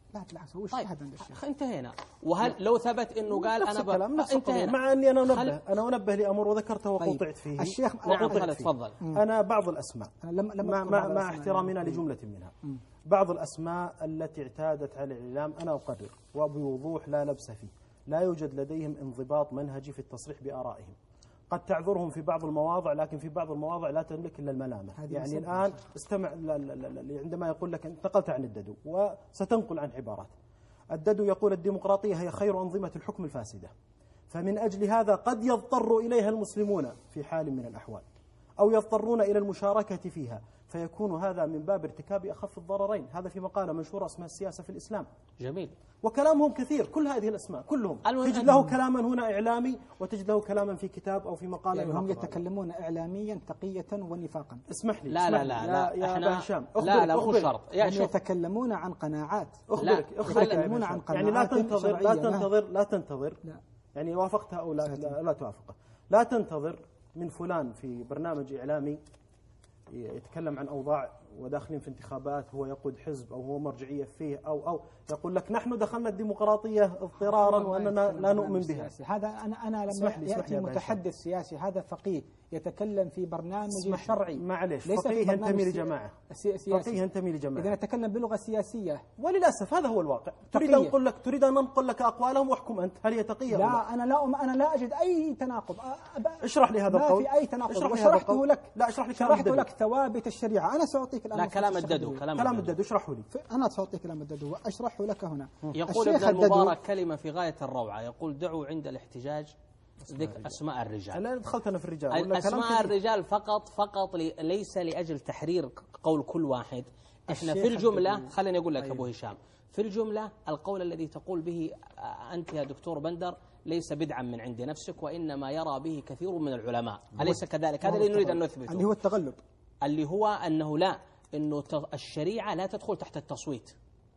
لا بالعكس هو طيب اجتهد عند الشيخ. انتهينا. وهل لو ثبت انه قال نفس انا ب... الكلام نفس القضية، انتهينا. مع اني انا انبه خل... انا انبه لامر وذكرته وقطعت طيب. فيه الشيخ نعم وقطعت خالد فيه. تفضل. انا بعض الاسماء لما لما مع, أذكر مع, بعض مع الأسماء احترامنا يعني. لجملة منها، بعض الاسماء التي اعتادت على الاعلام انا اقرر وبوضوح لا لبس فيه، لا يوجد لديهم انضباط منهجي في التصريح بارائهم. قد تعذرهم في بعض المواضع، لكن في بعض المواضع لا تملك الا الملامه. يعني الان استمع ل- ل- ل- عندما يقول لك انتقلت عن الددو وستنقل عن عبارات الددو، يقول الديمقراطيه هي خير انظمه الحكم الفاسده، فمن اجل هذا قد يضطر اليها المسلمون في حال من الاحوال، او يضطرون الى المشاركه فيها، فيكون هذا من باب ارتكاب اخف الضررين. هذا في مقاله منشوره اسمها السياسه في الاسلام. جميل. وكلامهم كثير، كل هذه الاسماء كلهم المهم تجد له كلاما هنا اعلامي، وتجد له كلاما في كتاب او في مقاله. يعني هم يناقض هذا. يتكلمون اعلاميا تقيه ونفاقا. اسمح لي لا اسمح لا لي. لا يا, لا يا احنا أبا هشام لا لا مو أخبرك شرط يا هم شوف يتكلمون عن قناعات. أخبرك لا، أخبرك يا يتكلمون أبا عن هشام. يعني لا قناعات تنتظر لا شرعية. تنتظر لا تنتظر لا. يعني وافقتها او لا لا, لا توافقه. لا تنتظر من فلان في برنامج اعلامي يتكلم عن اوضاع وداخلين في انتخابات، هو يقود حزب او هو مرجعيه فيه، او او يقول لك نحن دخلنا الديمقراطيه اضطرارا واننا لا نؤمن بها. هذا انا انا لما اسمح لي- اسمح لي ياتي يا أبا متحدث سياسي هذا فقيه يتكلم في برنامج اسمح لي. شرعي، معليش ليس في فقيه برنامج ينتمي سي- لجماعه سي- سياسي. فقيه ينتمي اذا لجماعه نتكلم بلغه سياسيه وللاسف هذا هو الواقع. تريد ان نقول لك تريد ان ننقل لك اقوالهم واحكم انت، هل هي تقيه أو لا؟ لا انا لا انا لا اجد اي تناقض. أ- أ- اشرح لي هذا ما القول. في اي تناقض اشرح لي هذا وشرحته القول. لك. لا اشرح لي كلام شرحت الددو. لك ثوابت الشريعه. انا ساعطيك الان لا فرصة كلام الشرح الددو الددو. كلام كلام الددو. الددو اشرحه لي. انا ساعطيك كلام الددو واشرحه لك هنا. يقول الشيخ ابن الددو- المبارك كلمة في غاية الروعة، يقول دعوا عند الاحتجاج ذكر أسماء الرجال. انا دخلت انا في الرجال ولا كلام أسماء كثير. الرجال فقط فقط لي ليس لأجل تحرير قول كل واحد. احنا الشيخ في الجملة الددو. خليني أقول لك طيب. أبو هشام، في الجملة القول الذي تقول به أنت يا دكتور بندر ليس بدعا من عند نفسك، وإنما يرى به كثير من العلماء، أليس كذلك؟ هذا اللي نريد أن نثبته، اللي هو التغلب. اللي هو أنه لا، أنه الشريعة لا تدخل تحت التصويت،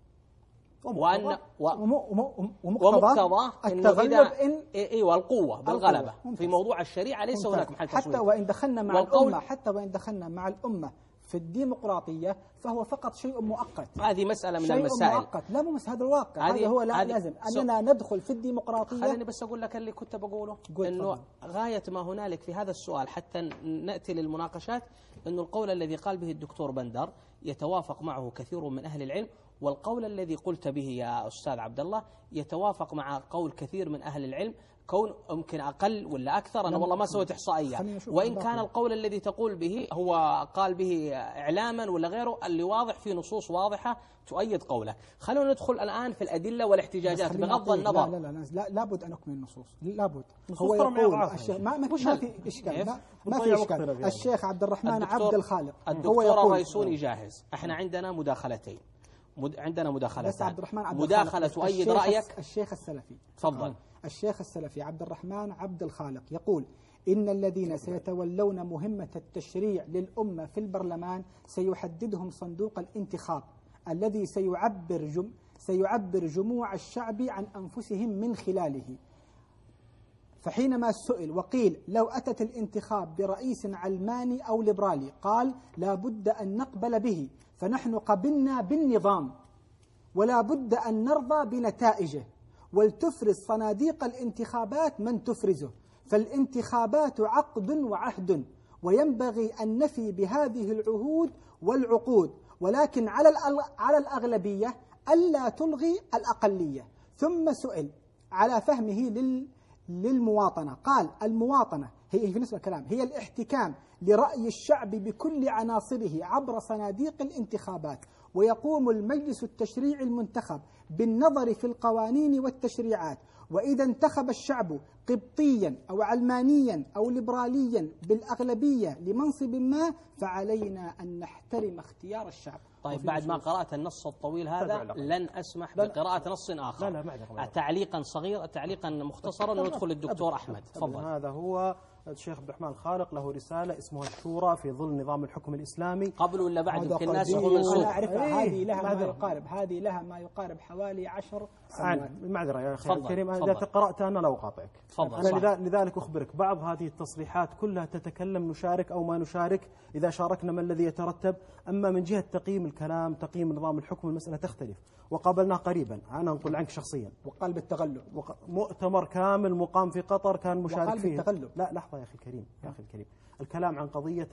وأن و ومقتضاه انه التغلب اذا إن ايوه القوه بالغلبه القوة. في موضوع الشريعه ليس ممتاز. هناك محل تصويت. حتى وإن دخلنا مع والقول- الأمة حتى وإن دخلنا مع الأمة في الديمقراطية فهو فقط شيء مؤقت. هذه مساله من شيء المسائل. مؤقت. لا مو بس هذا الواقع. هذه- هذا هو لا هذه- لازم سو- أننا ندخل في الديمقراطية. خليني بس اقول لك اللي كنت بقوله، قل انه تفضل. غايه ما هنالك في هذا السؤال حتى ناتي للمناقشات، انه القول الذي قال به الدكتور بندر يتوافق معه كثير من اهل العلم، والقول الذي قلت به يا استاذ عبد الله يتوافق مع قول كثير من اهل العلم، كون يمكن اقل ولا اكثر، انا والله ما سويت احصائيه، خلينا نشوف وان الباقي. كان القول الذي تقول به هو قال به اعلاما ولا غيره، اللي واضح في نصوص واضحه تؤيد قولك. خلونا ندخل الان في الادله والاحتجاجات خليني بغض أقول- النظر. لا لا لا لا لابد أن أكمل النصوص. لابد. نصوص هو ترى ما يقول يضعفها. الشيخ ما, ما, وش ما ال- في إشكال. كيف؟ ما, ما بتضيع في وقتنا إشكال. في هذا. الشيخ عبد الرحمن الدكتور- عبد الخالق هو الدكتور يقول الريسوني جاهز. احنا عندنا مداخلتين، مد... عندنا بس مداخلتان، عبد الرحمن عبد مداخلة الخالق. تؤيد الشيخ رأيك. الشيخ السلفي تفضل. الشيخ السلفي عبد الرحمن عبد الخالق يقول إن الذين سيتولون مهمة التشريع للأمة في البرلمان سيحددهم صندوق الانتخاب الذي سيعبر جم سيعبر جموع الشعب عن أنفسهم من خلاله. فحينما سئل وقيل لو أتت الانتخاب برئيس علماني أو ليبرالي قال لا بد أن نقبل به، فنحن قبلنا بالنظام ولا بد أن نرضى بنتائجه، ولتفرز صناديق الانتخابات من تفرزه، فالانتخابات عقد وعهد وينبغي أن نفي بهذه العهود والعقود، ولكن على على الأغلبية ألا تلغي الأقلية. ثم سئل على فهمه لل للمواطنة قال المواطنة هي في نفس الكلام هي الاحتكام لرأي الشعب بكل عناصره عبر صناديق الانتخابات، ويقوم المجلس التشريعي المنتخب بالنظر في القوانين والتشريعات، وإذا انتخب الشعب قبطيا أو علمانيا أو ليبراليا بالأغلبية لمنصب ما فعلينا أن نحترم اختيار الشعب. طيب بعد ما قرأت النص الطويل هذا لن أسمح لا لا. بقراءة نص آخر. لا لا ما عندك. تعليقا صغير تعليقا مختصرا وندخل الدكتور أحمد. تفضل. هذا هو الشيخ عبد الرحمن الخالق له رسالة اسمها الشورى في ظل نظام الحكم الإسلامي. قبل ولا بعد؟ هذا يمكن الناس قديم. يقول أنا منسوخ. أعرفها. إيه، هذه لها ما معذرة. يقارب هذه لها ما يقارب حوالي عشر عن سنوات. معذرة يا أخي تفضل، الكريم، تفضل. إذا قرأت أنا لا أقاطعك. تفضل، أنا صح. لذا- لذلك أخبرك بعض هذه التصريحات كلها تتكلم نشارك أو ما نشارك، إذا شاركنا ما الذي يترتب. أما من جهة تقييم الكلام تقييم نظام الحكم المسألة تختلف. وقابلناه قريبا، أنا أنقل عنك شخصيا. وقال بالتغلب. وق... مؤتمر كامل مقام في قطر كان مشارك وقال فيه. بالتغلب. لا لحظة يا أخي الكريم، يا أخي الكريم، الكلام عن قضية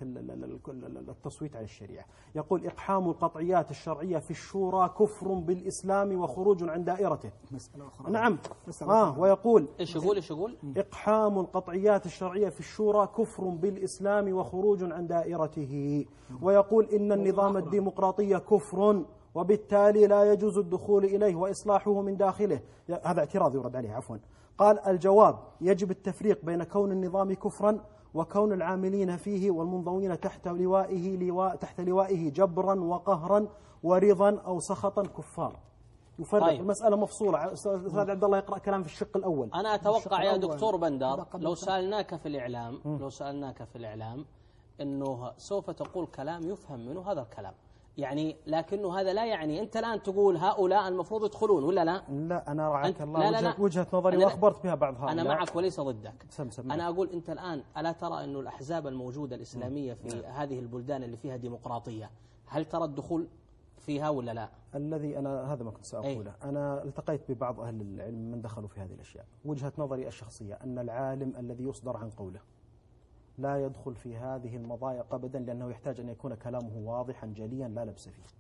التصويت على الشريعة. يقول إقحام القطعيات الشرعية في الشورى كفر بالإسلام وخروج عن دائرته. مسألة أخرى. نعم. مسألة آه أخرى. ويقول إيش يقول إيش يقول إقحام القطعيات الشرعية في الشورى كفر بالإسلام وخروج عن دائرته. ويقول إن النظام الديمقراطي كفر وبالتالي لا يجوز الدخول إليه وإصلاحه من داخله. هذا اعتراض يرد عليه عفوا. قال الجواب يجب التفريق بين كون النظام كفرا وكون العاملين فيه والمنضوين تحت لوائه لواء تحت لوائه جبرا وقهرا ورضا أو سخطا كفار. يفرق. طيب. المسألة مفصولة. أستاذ عبد الله يقرأ كلام في الشق الأول. أنا أتوقع يا دكتور بندر لو سألناك في الإعلام لو سألناك في الإعلام أنه سوف تقول كلام يفهم منه هذا الكلام، يعني لكنه هذا لا يعني أنت الآن تقول هؤلاء المفروض يدخلون ولا لا؟ لا أنا رعاك الله لا لا وجهة, لا وجهة نظري وأخبرت بها بعض هؤلاء. أنا معك وليس ضدك. سم سم. أنا أقول أنت الآن ألا ترى أن الأحزاب الموجودة الإسلامية في هذه البلدان اللي فيها ديمقراطية هل ترى الدخول فيها ولا لا؟ الذي أنا هذا ما كنت سأقوله. أي. أنا التقيت ببعض أهل العلم من دخلوا في هذه الأشياء. وجهة نظري الشخصية أن العالم الذي يصدر عن قوله لا يدخل في هذه المضايق أبدا، لأنه يحتاج أن يكون كلامه واضحا جليا لا لبس فيه.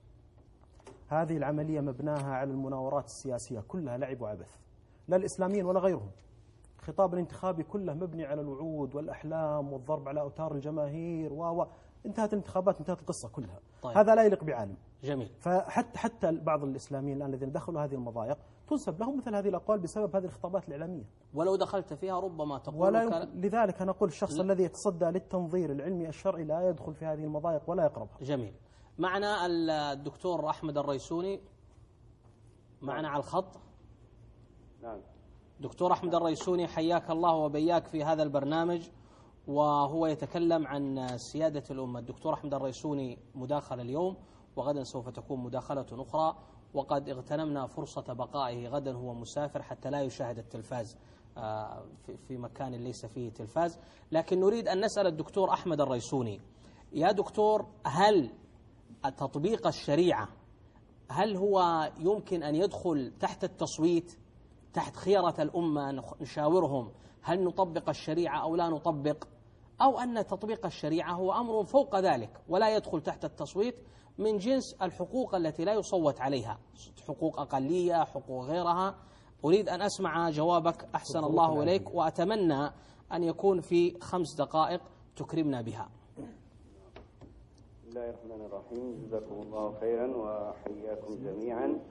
هذه العملية مبناها على المناورات السياسية كلها لعب وعبث، لا الإسلاميين ولا غيرهم. الخطاب الانتخابي كله مبني على الوعود والأحلام والضرب على أوتار الجماهير و انتهت الانتخابات، انتهت القصة كلها. طيب. هذا لا يليق بعالم. جميل. فحتى حتى بعض الإسلاميين الآن الذين دخلوا هذه المضايق تنسب لهم مثل هذه الأقوال بسبب هذه الخطابات الإعلامية. ولو دخلت فيها ربما تقول ولا كان... لذلك أنا أقول الشخص ل... الذي يتصدى للتنظير العلمي الشرعي لا يدخل في هذه المضايق ولا يقربها. جميل. معنا الدكتور أحمد الريسوني معنا على الخط. نعم. دكتور أحمد الريسوني حياك الله وبياك في هذا البرنامج، وهو يتكلم عن سيادة الأمة. الدكتور أحمد الريسوني مداخلة اليوم، وغدا سوف تكون مداخلة أخرى، وقد اغتنمنا فرصة بقائه غدا هو مسافر حتى لا يشاهد التلفاز في مكان ليس فيه تلفاز. لكن نريد أن نسأل الدكتور أحمد الريسوني، يا دكتور، هل تطبيق الشريعة هل هو يمكن أن يدخل تحت التصويت، تحت خيرة الأمة نشاورهم هل نطبق الشريعة أو لا نطبق، أو أن تطبيق الشريعة هو أمر فوق ذلك ولا يدخل تحت التصويت من جنس الحقوق التي لا يصوت عليها، حقوق أقلية، حقوق غيرها؟ أريد أن أسمع جوابك أحسن الله إليك، وأتمنى أن يكون في خمس دقائق تكرمنا بها. بسم الله الرحمن الرحيم. جزاكم الله خيرا وحياكم جميعا.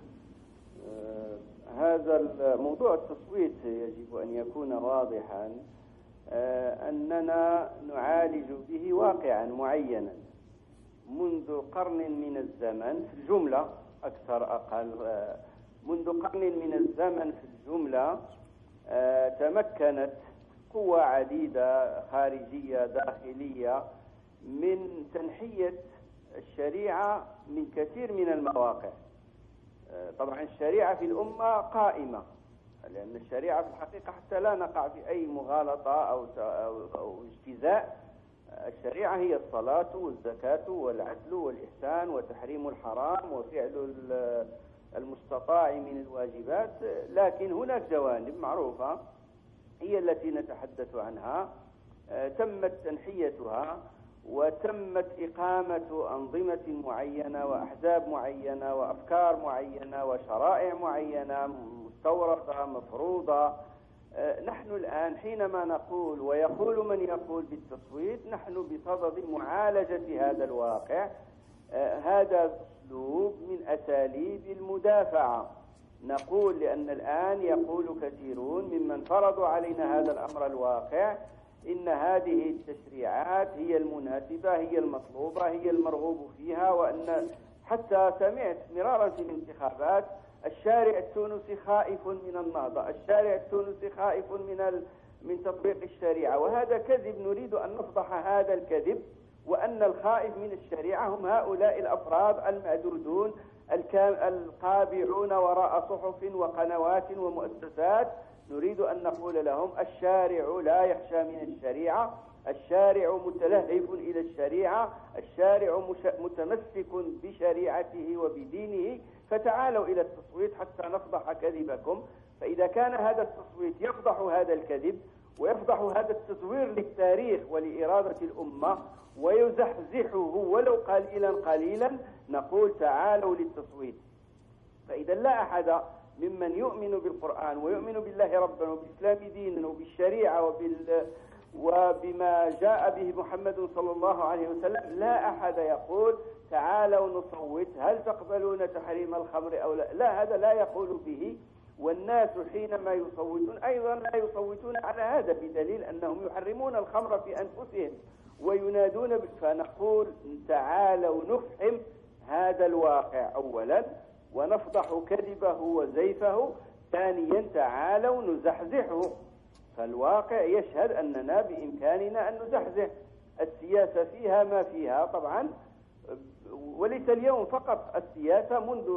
آه هذا الموضوع التصويت يجب أن يكون واضحا، آه أننا نعالج به واقعا معينا منذ قرن من الزمن في الجملة، أكثر أقل، آه منذ قرن من الزمن في الجملة آه تمكنت قوى عديدة خارجية داخلية من تنحية الشريعة من كثير من المواقع. طبعا الشريعة في الأمة قائمة، لأن الشريعة في الحقيقة حتى لا نقع في أي مغالطة أو أو اجتزاء، الشريعة هي الصلاة والزكاة والعدل والإحسان وتحريم الحرام وفعل المستطاع من الواجبات. لكن هناك جوانب معروفة هي التي نتحدث عنها تمت تنحيتها، وتمت إقامة أنظمة معينة وأحزاب معينة وأفكار معينة وشرائع معينة مستوردة مفروضة. نحن الآن حينما نقول ويقول من يقول بالتصويت، نحن بصدد معالجة هذا الواقع. هذا أسلوب من أساليب المدافعة. نقول لأن الآن يقول كثيرون ممن فرضوا علينا هذا الأمر الواقع إن هذه التشريعات هي المناسبة، هي المطلوبة، هي المرغوب فيها، وأن حتى سمعت مرارا في الانتخابات الشارع التونسي خائف من النهضة، الشارع التونسي خائف من ال... من تطبيق الشريعة، وهذا كذب. نريد أن نفضح هذا الكذب وأن الخائف من الشريعة هم هؤلاء الأفراد المعدودون القابعون وراء صحف وقنوات ومؤسسات. نريد أن نقول لهم الشارع لا يخشى من الشريعة، الشارع متلهف إلى الشريعة، الشارع متمسك بشريعته وبدينه، فتعالوا إلى التصويت حتى نفضح كذبكم. فإذا كان هذا التصويت يفضح هذا الكذب ويفضح هذا التزوير للتاريخ ولإرادة الأمة ويزحزحه ولو قليلا قليلا، نقول تعالوا للتصويت. فإذا لا أحد ممن يؤمن بالقرآن ويؤمن بالله ربا وبالإسلام دينا وبالشريعة وبال وبما جاء به محمد صلى الله عليه وسلم، لا أحد يقول تعالوا نصوت هل تقبلون تحريم الخمر أو لا. لا، هذا لا يقول به. والناس حينما يصوتون أيضا لا يصوتون على هذا، بدليل أنهم يحرمون الخمر في أنفسهم وينادون. فنقول تعالوا نفحم هذا الواقع أولا ونفضح كذبه وزيفه، ثانيا تعالوا نزحزحه. فالواقع يشهد أننا بإمكاننا أن نزحزح. السياسة فيها ما فيها طبعا، وليس اليوم فقط، السياسة منذ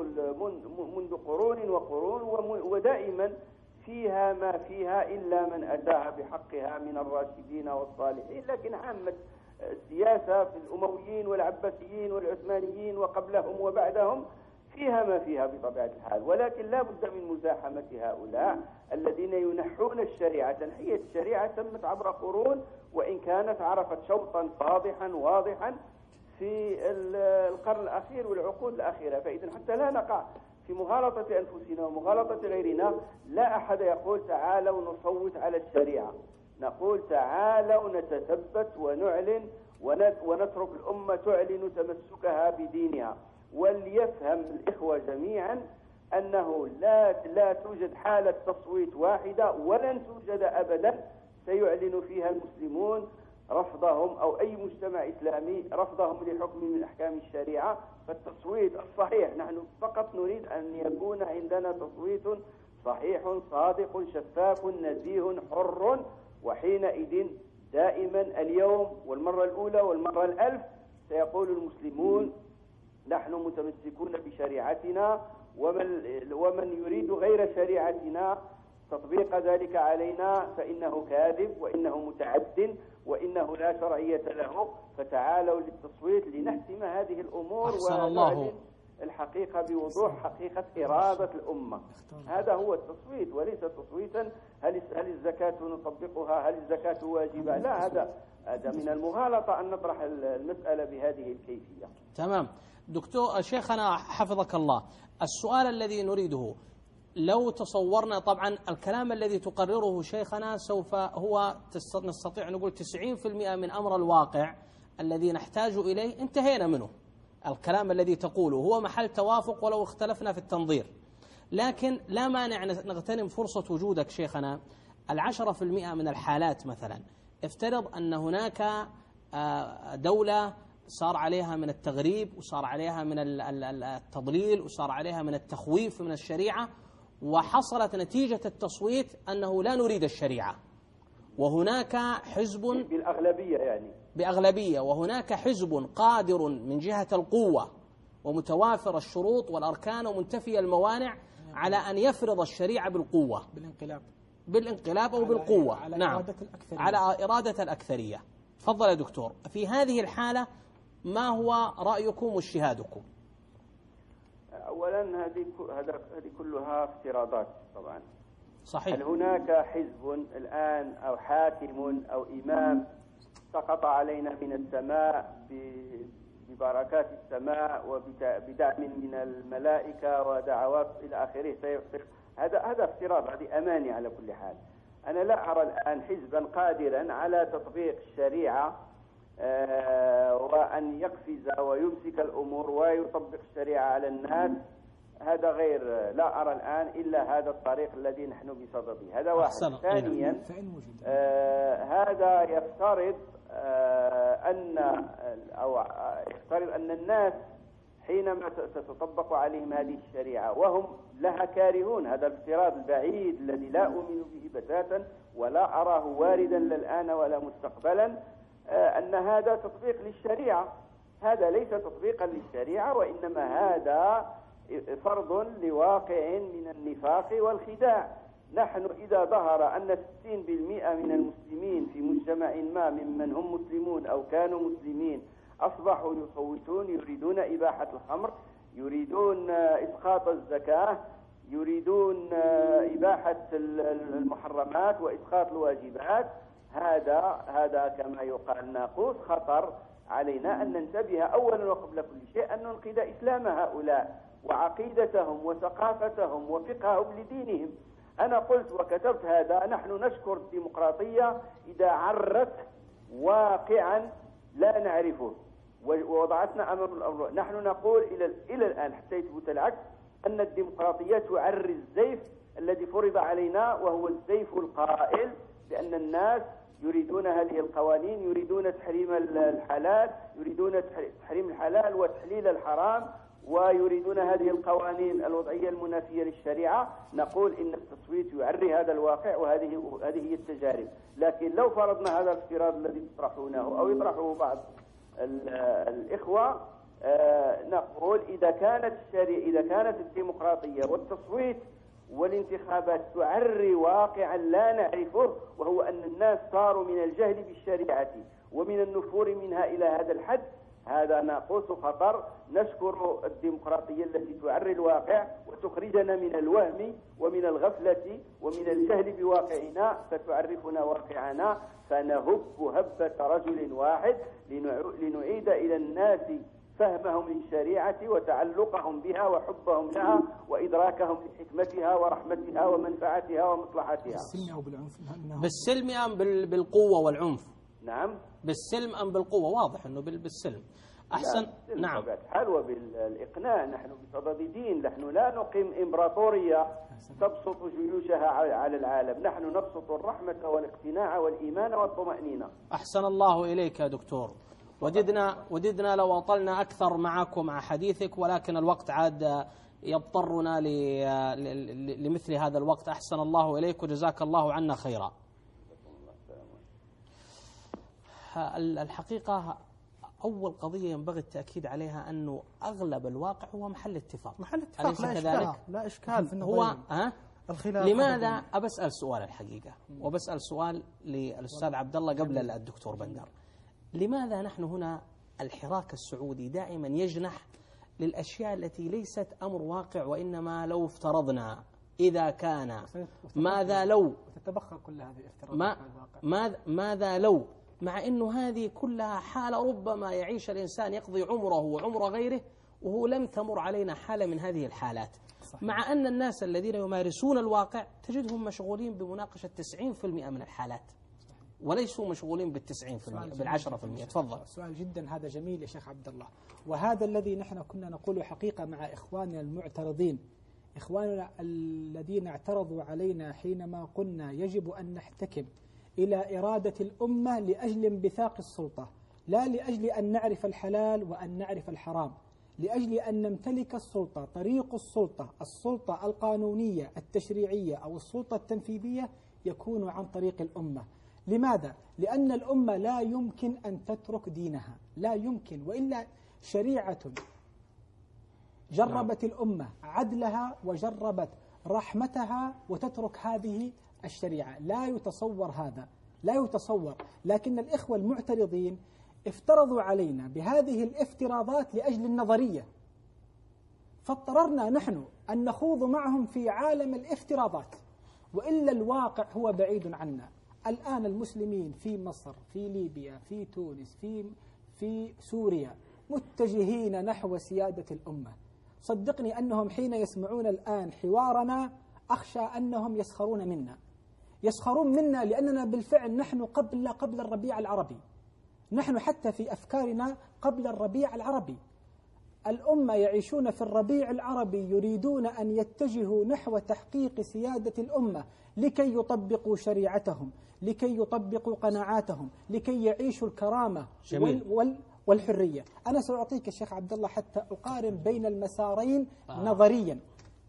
منذ قرون وقرون ودائما فيها ما فيها إلا من أداها بحقها من الراشدين والصالحين. لكن عامة السياسة في الأمويين والعباسيين والعثمانيين وقبلهم وبعدهم فيها ما فيها بطبيعة الحال، ولكن لا بد من مزاحمة هؤلاء الذين ينحون الشريعة. تنحية الشريعة تمت عبر قرون، وإن كانت عرفت شوطا واضحا واضحا في القرن الأخير والعقود الأخيرة. فإذا حتى لا نقع في مغالطة أنفسنا ومغالطة غيرنا، لا أحد يقول تعالوا نصوت على الشريعة، نقول تعالوا نتثبت ونعلن ونترك الأمة تعلن تمسكها بدينها. وليفهم الإخوة جميعا أنه لا لا توجد حالة تصويت واحدة ولن توجد أبدا سيعلن فيها المسلمون رفضهم أو أي مجتمع إسلامي رفضهم لحكم من أحكام الشريعة. فالتصويت الصحيح، نحن فقط نريد أن يكون عندنا تصويت صحيح صادق شفاف نزيه حر، وحينئذ دائما اليوم والمرة الأولى والمرة الألف سيقول المسلمون نحن متمسكون بشريعتنا، ومن, ومن يريد غير شريعتنا تطبيق ذلك علينا فإنه كاذب وإنه متعد وإنه لا شرعية له. فتعالوا للتصويت لنحسم هذه الأمور ونعلن الحقيقة بوضوح، حقيقة إرادة الأمة. هذا هو التصويت، وليس تصويتا هل هل الزكاة نطبقها، هل الزكاة واجبة. لا، هذا هذا من المغالطة أن نطرح المسألة بهذه الكيفية. تمام دكتور شيخنا حفظك الله، السؤال الذي نريده لو تصورنا، طبعا الكلام الذي تقرره شيخنا سوف هو نستطيع نقول تسعين بالمئة من أمر الواقع الذي نحتاج إليه انتهينا منه. الكلام الذي تقوله هو محل توافق ولو اختلفنا في التنظير، لكن لا مانع نغتنم فرصة وجودك شيخنا. العشرة في المئة من الحالات مثلا، افترض أن هناك دولة صار عليها من التغريب وصار عليها من التضليل وصار عليها من التخويف من الشريعة، وحصلت نتيجة التصويت أنه لا نريد الشريعة، وهناك حزب بالأغلبية يعني بأغلبية وهناك حزب قادر من جهة القوة ومتوافر الشروط والأركان ومنتفي الموانع على أن يفرض الشريعة بالقوة بالانقلاب بالانقلاب أو بالقوة. على نعم، إرادة الأكثرية. على إرادة الأكثرية. تفضل يا دكتور، في هذه الحالة ما هو رأيكم واجتهادكم؟ أولا هذه هذه كلها افتراضات طبعا. صحيح. هل هناك حزب الآن أو حاكم أو إمام سقط علينا من السماء ببركات السماء وبدعم من الملائكة ودعوات إلى آخره سيغفر؟ هذا هذا افتراض، هذه أماني على كل حال. أنا لا أرى الآن حزبا قادرا على تطبيق الشريعة آه وأن يقفز ويمسك الأمور ويطبق الشريعة على الناس. هذا غير، لا أرى الآن إلا هذا الطريق الذي نحن بصدده. هذا واحد. ثانيا آه هذا يفترض آه أن أو يفترض أن الناس حينما ستطبق عليهم هذه الشريعة وهم لها كارهون. هذا الافتراض البعيد الذي لا أؤمن به بتاتا ولا أراه واردا لا الآن ولا مستقبلا. أن هذا تطبيق للشريعة. هذا ليس تطبيقا للشريعة، وإنما هذا فرض لواقع من النفاق والخداع. نحن إذا ظهر أن ستين بالمئة من المسلمين في مجتمع ما ممن هم مسلمون أو كانوا مسلمين أصبحوا يصوتون، يريدون إباحة الخمر، يريدون إسقاط الزكاة، يريدون إباحة المحرمات وإسقاط الواجبات، هذا هذا كما يقال ناقوس خطر. علينا أن ننتبه أولا وقبل كل شيء أن ننقذ إسلام هؤلاء وعقيدتهم وثقافتهم وفقههم لدينهم. أنا قلت وكتبت هذا: نحن نشكر الديمقراطية إذا عرت واقعا لا نعرفه ووضعتنا أمام الأمر. نحن نقول إلى إلى الآن حتى يثبت العكس أن الديمقراطية تعري الزيف الذي فرض علينا، وهو الزيف القائل بأن الناس يريدون هذه القوانين، يريدون تحريم الحلال، يريدون تحريم الحلال وتحليل الحرام، ويريدون هذه القوانين الوضعية المنافية للشريعة. نقول إن التصويت يعري هذا الواقع، وهذه هذه هي التجارب. لكن لو فرضنا هذا الافتراض الذي تطرحونه أو يطرحه بعض الإخوة، نقول إذا كانت الشريعة إذا كانت الديمقراطية والتصويت والانتخابات تعري واقعا لا نعرفه، وهو أن الناس صاروا من الجهل بالشريعة ومن النفور منها إلى هذا الحد، هذا ناقوس خطر. نشكر الديمقراطية التي تعري الواقع وتخرجنا من الوهم ومن الغفلة ومن الجهل بواقعنا، فتعرفنا واقعنا، فنهب هبة رجل واحد لنعيد إلى الناس فهمهم للشريعة وتعلقهم بها وحبهم لها وإدراكهم لحكمتها ورحمتها ومنفعتها ومصلحتها. بالسلم أو بالعنف؟ بالسلم أم بالقوة والعنف؟ نعم، بالسلم أم بالقوة؟ واضح أنه بالسلم أحسن. نعم، بالحال وبالإقناع. نحن بصدد دين، نحن لا نقيم إمبراطورية تبسط جيوشها على العالم، نحن نبسط الرحمة والاقتناع والإيمان والطمأنينة. أحسن الله إليك يا دكتور. وددنا وددنا لو أطلنا أكثر معكم مع حديثك، ولكن الوقت عاد يضطرنا لمثل هذا الوقت. أحسن الله إليك وجزاك الله عنا خيرا. الحقيقة أول قضية ينبغي التأكيد عليها أنه أغلب الواقع هو محل اتفاق. محل اتفاق، لا إشكال، لا إشكال. هو أه؟ الخلاف. لماذا أبسأل سؤال الحقيقة، وبسأل سؤال للأستاذ عبد الله قبل الدكتور بندر، لماذا نحن هنا الحراك السعودي دائما يجنح للأشياء التي ليست أمر واقع، وإنما لو افترضنا إذا كان ماذا لو تتبخر كل هذه الافتراضات ما ماذا لو، مع أنه هذه كلها حالة ربما يعيش الإنسان يقضي عمره وعمر غيره وهو لم تمر علينا حالة من هذه الحالات. صحيح. مع أن الناس الذين يمارسون الواقع تجدهم مشغولين بمناقشة تسعين بالمئة من الحالات، وليسوا مشغولين بالتسعين في المئة بالعشرة في المئة. تفضل. سؤال جدا هذا جميل يا شيخ عبد الله، وهذا الذي نحن كنا نقوله حقيقة مع إخواننا المعترضين، إخواننا الذين اعترضوا علينا حينما قلنا يجب أن نحتكم إلى إرادة الأمة لأجل انبثاق السلطة، لا لأجل أن نعرف الحلال وأن نعرف الحرام، لأجل أن نمتلك السلطة. طريق السلطة، السلطة القانونية التشريعية أو السلطة التنفيذية، يكون عن طريق الأمة. لماذا؟ لأن الأمة لا يمكن أن تترك دينها، لا يمكن، وإلا شريعة جربت الأمة عدلها وجربت رحمتها وتترك هذه الشريعة، لا يتصور هذا، لا يتصور. لكن الإخوة المعترضين افترضوا علينا بهذه الافتراضات لأجل النظرية، فاضطررنا نحن أن نخوض معهم في عالم الافتراضات، وإلا الواقع هو بعيد عنا. الآن المسلمين في مصر، في ليبيا، في تونس، في في سوريا متجهين نحو سيادة الأمة. صدقني أنهم حين يسمعون الآن حوارنا أخشى أنهم يسخرون منا، يسخرون منا لأننا بالفعل نحن قبل قبل الربيع العربي، نحن حتى في أفكارنا قبل الربيع العربي. الأمة يعيشون في الربيع العربي، يريدون أن يتجهوا نحو تحقيق سيادة الأمة لكي يطبقوا شريعتهم، لكي يطبقوا قناعاتهم، لكي يعيشوا الكرامة وال وال والحرية. أنا سأعطيك الشيخ عبد الله حتى أقارن بين المسارين آه. نظريا.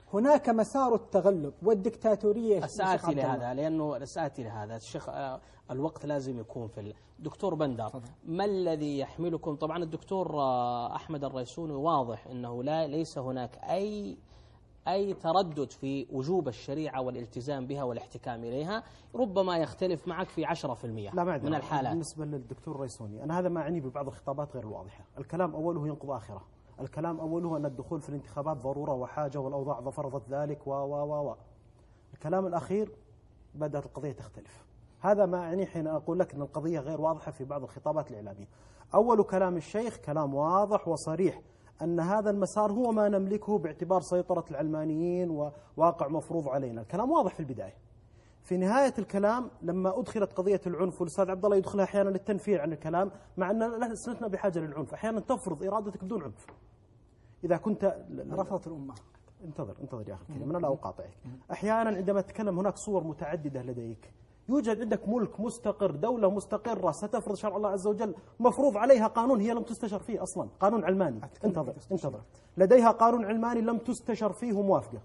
هناك مسار التغلب والدكتاتورية. سآتي لهذا لأنه سآتي لهذا الشيخ آه الوقت لازم يكون في الدكتور بندر. ما الذي يحملكم؟ طبعا الدكتور آه أحمد الريسوني واضح أنه لا ليس هناك أي أي تردد في وجوب الشريعة والالتزام بها والاحتكام إليها، ربما يختلف معك في عشرة في المئة من الحالات. بالنسبة للدكتور الريسوني أنا هذا ما أعني ببعض الخطابات غير الواضحة. الكلام أوله ينقض آخره. الكلام أوله أن الدخول في الانتخابات ضرورة وحاجة والأوضاع فرضت ذلك و و و و الكلام الأخير بدأت القضية تختلف. هذا ما أعني حين أقول لك أن القضية غير واضحة في بعض الخطابات الإعلامية. أول كلام الشيخ كلام واضح وصريح أن هذا المسار هو ما نملكه باعتبار سيطرة العلمانيين وواقع مفروض علينا. الكلام واضح في البداية. في نهاية الكلام لما أدخلت قضية العنف، والأستاذ عبد الله يدخلها أحيانا للتنفير عن الكلام، مع أن لسنا بحاجة للعنف، أحيانا تفرض إرادتك بدون عنف. إذا كنت رفضت الأمة. انتظر انتظر يا أخي الكريم، أنا لا أقاطعك. أحيانا عندما تتكلم هناك صور متعددة لديك، يوجد عندك ملك مستقر، دولة مستقرة ستفرض شرع الله عز وجل، مفروض عليها قانون هي لم تستشر فيه أصلا، قانون علماني. انتظر انتظر لديها قانون علماني لم تستشر فيه موافقة،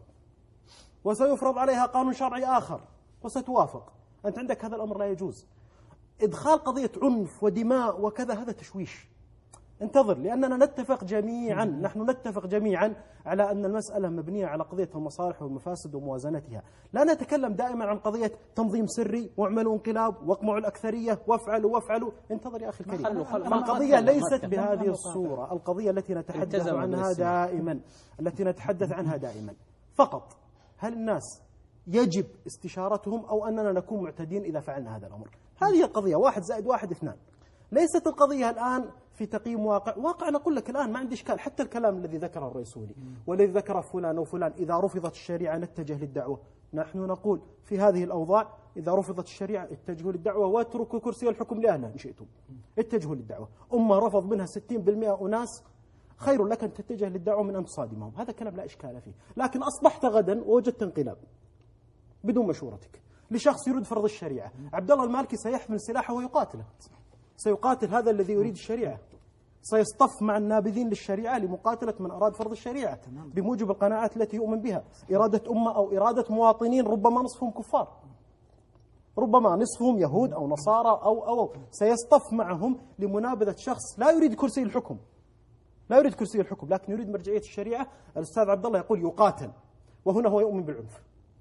وسيفرض عليها قانون شرعي آخر وستوافق. أنت عندك هذا الأمر لا يجوز. إدخال قضية عنف ودماء وكذا هذا تشويش. انتظر، لأننا نتفق جميعا، نحن نتفق جميعا على أن المسألة مبنية على قضية المصالح والمفاسد وموازنتها. لا نتكلم دائما عن قضية تنظيم سري واعملوا انقلاب واقمعوا الأكثرية وافعلوا وافعلوا. انتظر يا أخي الكريم، القضية ليست بهذه الصورة. القضية التي نتحدث عنها دائما التي نتحدث عنها دائما فقط هل الناس يجب استشارتهم أو أننا نكون معتدين إذا فعلنا هذا الأمر. هذه القضية، واحد زائد واحد اثنان. ليست القضية الآن في تقييم واقع. واقع أنا أقول لك الآن ما عندي إشكال، حتى الكلام الذي ذكره الريسوني والذي ذكره فلان وفلان، إذا رفضت الشريعة نتجه للدعوة. نحن نقول في هذه الأوضاع إذا رفضت الشريعة اتجهوا للدعوة واتركوا كرسي الحكم لأهله إن شئتم. اتجهوا للدعوة. أمة رفض منها ستين بالمئة أناس، خير لك أن تتجه للدعوة من أن تصادمهم. هذا كلام لا إشكال فيه. لكن أصبحت غدا ووجدت انقلاب بدون مشورتك لشخص يريد فرض الشريعة، عبد الله المالكي سيحمل سلاحه ويقاتله، سيقاتل هذا الذي يريد الشريعة، سيصطف مع النابذين للشريعة لمقاتلة من أراد فرض الشريعة بموجب القناعات التي يؤمن بها، إرادة أمة أو إرادة مواطنين ربما نصفهم كفار، ربما نصفهم يهود أو نصارى أو أو سيصطف معهم لمنابذة شخص لا يريد كرسي الحكم، لا يريد كرسي الحكم لكن يريد مرجعية الشريعة. الأستاذ عبد الله يقول يقاتل، وهنا هو يؤمن بالعنف.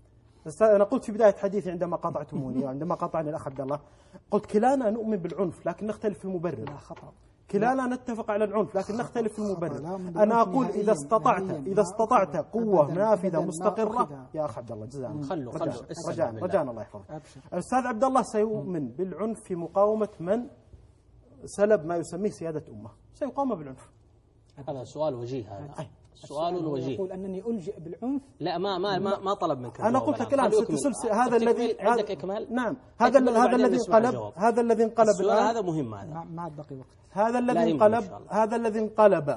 أنا قلت في بداية حديثي عندما قاطعتموني وعندما قاطعني الأخ عبد الله، قلت كلانا نؤمن بالعنف لكن نختلف في المبرر. لا خطأ. كلانا نتفق على العنف لكن نختلف في المبرر. أنا أقول إذا استطعت إذا استطعت قوة نافذة مستقرة يا أخ عبد الله جزاء خلوا خلوا رجاء رجاء الله يحفظك. الأستاذ عبد الله سيؤمن بالعنف في مقاومة من سلب ما يسميه سيادة أمة، سيقاوم بالعنف. هذا سؤال وجيه، هذا سؤال وجيه. يقول أنني ألجئ بالعنف. لا ما ما ما, ما طلب منك. أنا قلت لك الآن ستسلسل هذا الذي عندك إكمال. نعم هذا هذا الذي انقلب هذا الذي انقلب الآن. هذا مهم. هذا ما عاد بقي وقت. هذا الذي انقلب هذا الذي انقلب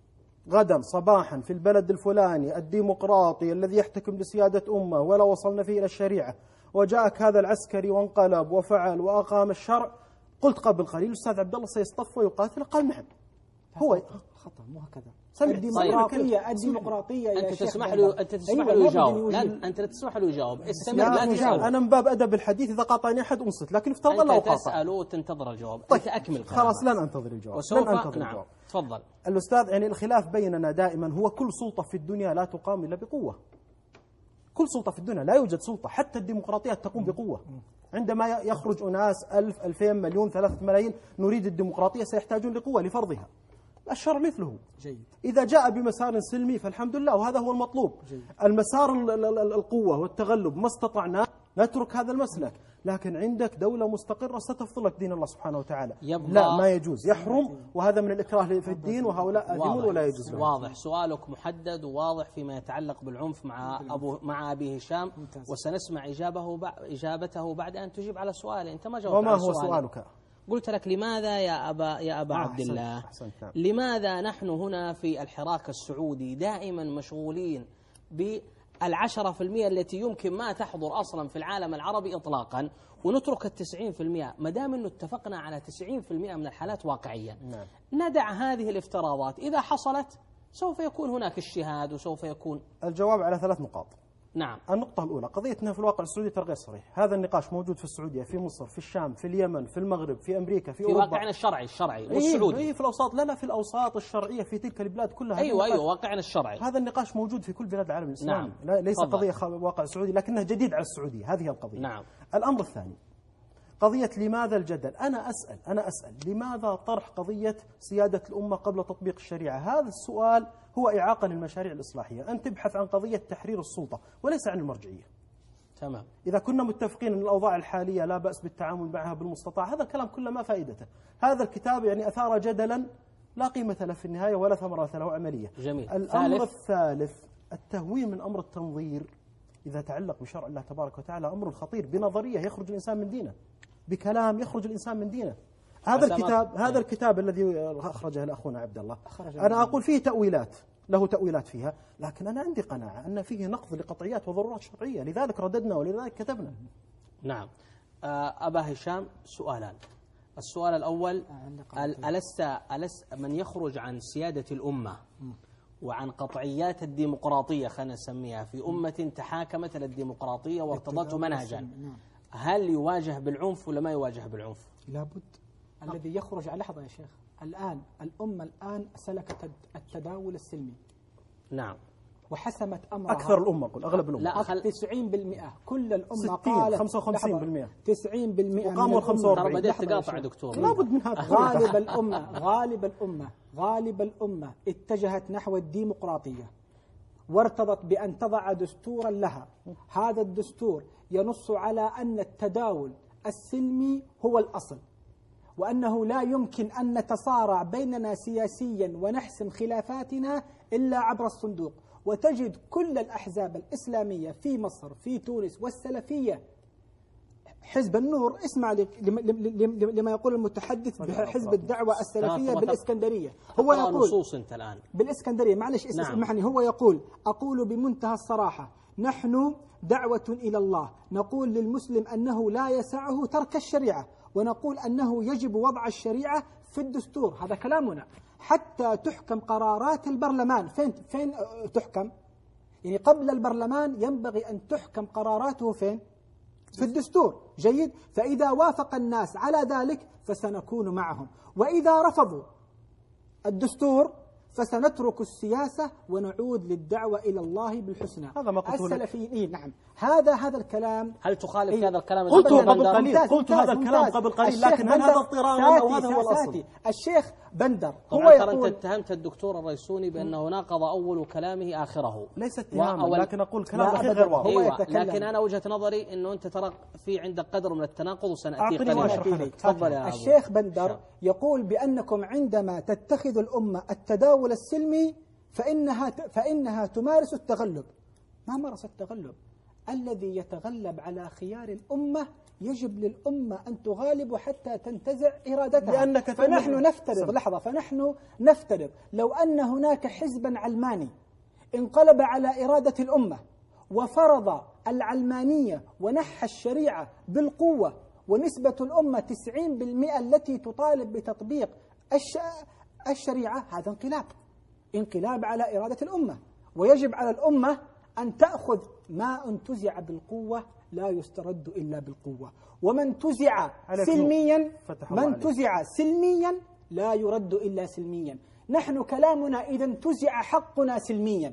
غدا صباحا في البلد الفلاني الديمقراطي الذي يحتكم بسيادة أمة ولا وصلنا فيه إلى الشريعة، وجاءك هذا العسكري وانقلب وفعل وأقام الشرع، قلت قبل قليل الأستاذ عبد الله سيصطف ويقاتل، قال نعم. هو خطأ مو هكذا. الديمقراطية الديمقراطية يا أنت شيخ تسمح له أنت تسمح له يجاوب. لا أنت تسمح له يجاوب. استمر لا تجاوب. أنا من باب أدب الحديث إذا قاطعني أحد أنصت، لكن افترض الله وقاطع. أنت تسأل وتنتظر الجواب. طيب أنت أكمل. خلاص لن أنتظر الجواب. وسوف لن أنتظر نعم الجواب. تفضل. الأستاذ يعني الخلاف بيننا دائما هو كل سلطة في الدنيا لا تقام إلا بقوة. كل سلطة في الدنيا لا يوجد سلطة حتى الديمقراطيات تقوم بقوة. عندما يخرج أناس ألف ألفين مليون ثلاثة ملايين نريد الديمقراطية سيحتاجون لقوة لفرضها. الشرع مثله. جيد. إذا جاء بمسار سلمي فالحمد لله وهذا هو المطلوب. جيد. المسار القوة والتغلب ما استطعنا نترك هذا المسلك، لكن عندك دولة مستقرة ستفضل لك دين الله سبحانه وتعالى. لا ما يجوز، يحرم، وهذا من الإكراه في الدين وهؤلاء آثمون ولا يجوز لهم. واضح سؤالك محدد وواضح فيما يتعلق بالعنف مع أبو مع أبي هشام، وسنسمع إجابه إجابته بعد أن تجيب على سؤالي. أنت ما جاوبت وما على هو سؤالي. سؤالك؟ قلت لك لماذا يا أبا يا أبا آه عبد الله أحسنت. أحسنت. لماذا نحن هنا في الحراك السعودي دائما مشغولين بالعشرة في المئة التي يمكن ما تحضر أصلا في العالم العربي إطلاقا، ونترك التسعين في المئة ما دام أنه اتفقنا على تسعين في المئة من الحالات واقعيا. نعم. ندع هذه الافتراضات، إذا حصلت سوف يكون هناك اجتهاد وسوف يكون. الجواب على ثلاث نقاط. نعم. النقطة الأولى قضية أنها في الواقع السعودي ترى غير صريح. هذا النقاش موجود في السعودية، في مصر، في الشام، في اليمن، في المغرب، في أمريكا، في, في أوروبا. في واقعنا الشرعي الشرعي والسعودي. إيه في الأوساط، لا لا في الأوساط الشرعية في تلك البلاد كلها. أيوة أيوة واقعنا الشرعي. هذا النقاش موجود في كل بلاد العالم الإسلامي. نعم. ليس فضل. قضية واقع سعودي لكنها جديد على السعودية، هذه القضية. نعم. الأمر الثاني قضية لماذا الجدل. أنا أسأل أنا أسأل لماذا طرح قضية سيادة الأمة قبل تطبيق الشريعة؟ هذا السؤال هو إعاقة للمشاريع الإصلاحية، أن تبحث عن قضية تحرير السلطة وليس عن المرجعية. تمام. إذا كنا متفقين أن الأوضاع الحالية لا بأس بالتعامل معها بالمستطاع، هذا الكلام كله ما فائدته. هذا الكتاب يعني أثار جدلا لا قيمة له في النهاية ولا ثمرة له عملية. جميل. الأمر ثالث. الثالث التهوين من أمر التنظير إذا تعلق بشرع الله تبارك وتعالى أمر خطير. بنظرية يخرج الإنسان من دينه، بكلام يخرج الإنسان من دينه. هذا الكتاب هذا الكتاب الذي أخرجه لأخونا عبد الله، أنا أقول فيه تأويلات، له تأويلات فيها، لكن أنا عندي قناعة أن فيه نقض لقطعيات وضرورات شرعية، لذلك رددنا ولذلك كتبنا. نعم. أبا هشام سؤالان. السؤال الأول، ألست ألست من يخرج عن سيادة الأمة وعن قطعيات الديمقراطية، خلينا نسميها، في أمة تحاكمت إلى الديمقراطية وارتضته منهجا، هل يواجه بالعنف ولا ما يواجه بالعنف؟ لابد. الذي يخرج على لحظة يا شيخ، الآن الأمة الآن سلكت التداول السلمي. نعم. وحسمت أمرها. أكثر الأمة قل أغلب الأمة. لا خل... تسعين بالمئة كل الأمة قالت خمسة وخمسين بالمئة تسعين بالمئة وقاموا خمسة وأربعين. ترى بدأت تقاطع دكتور. لابد من هذا. غالب الأمة غالب الأمة غالب الأمة اتجهت نحو الديمقراطية وارتضت بأن تضع دستورا لها. هذا الدستور ينص على أن التداول السلمي هو الأصل، وأنه لا يمكن أن نتصارع بيننا سياسيا ونحسم خلافاتنا إلا عبر الصندوق. وتجد كل الأحزاب الإسلامية في مصر في تونس والسلفية، حزب النور، اسمع لما يقول المتحدث بحزب الدعوة السلفية بالإسكندرية، هو يقول نصوص أنت الآن بالإسكندرية، معلش اسمحني، هو يقول: أقول بمنتهى الصراحة نحن دعوة إلى الله، نقول للمسلم أنه لا يسعه ترك الشريعة، ونقول أنه يجب وضع الشريعة في الدستور. هذا كلامنا حتى تحكم قرارات البرلمان. فين فين تحكم؟ يعني قبل البرلمان ينبغي أن تحكم قراراته فين؟ في الدستور. جيد. فإذا وافق الناس على ذلك فسنكون معهم، وإذا رفضوا الدستور فسنترك السياسة ونعود للدعوة إلى الله بالحسنى. هذا ما قلت السلفيين. نعم. هذا هذا الكلام. هل تخالف إيه؟ هذا الكلام؟ قلت قبل قليل قلت هذا الكلام قبل قليل، لكن هل هذا اضطرار أو هذا هو الأصل؟ الشيخ بندر هو يقول. أنت اتهمت الدكتور الريسوني بأنه ناقض أول كلامه آخره. ليس اتهاما، لكن أقول كلام غير واضح. أيوة، لكن أنا وجهة نظري أنه أنت ترى في عندك قدر من التناقض وسنأتي قليلا. تفضل يا الشيخ بندر يقول بأنكم عندما تتخذ الأمة التداول السلمي فإنها فإنها تمارس التغلب. ما مارس التغلب. الذي يتغلب على خيار الأمة يجب للأمة أن تغالب حتى تنتزع إرادتها. لأنك فنحن نفترض لحظة فنحن نفترض لو أن هناك حزبا علماني انقلب على إرادة الأمة وفرض العلمانية ونحى الشريعة بالقوة، ونسبة الأمة تسعين بالمئة التي تطالب بتطبيق الش... الشريعة، هذا انقلاب انقلاب على إرادة الأمة. ويجب على الأمة أن تأخذ ما انتزع بالقوة لا يسترد إلا بالقوة، ومن انتزع سلميا من انتزع سلميا لا يرد إلا سلميا. نحن كلامنا إذا انتزع حقنا سلميا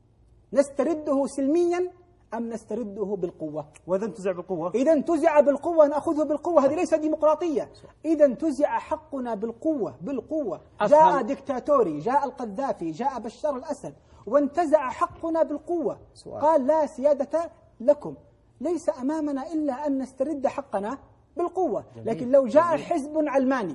نسترده سلميا أم نسترده بالقوة؟ وإذا انتزع بالقوة إذا انتزع بالقوة نأخذه بالقوة. هذه ليست ديمقراطية. إذا انتزع حقنا بالقوة بالقوة جاء دكتاتوري، جاء القذافي، جاء بشار الأسد وانتزع حقنا بالقوة. قال لا سيادة لكم. ليس أمامنا إلا أن نسترد حقنا بالقوة. لكن لو جاء حزب علماني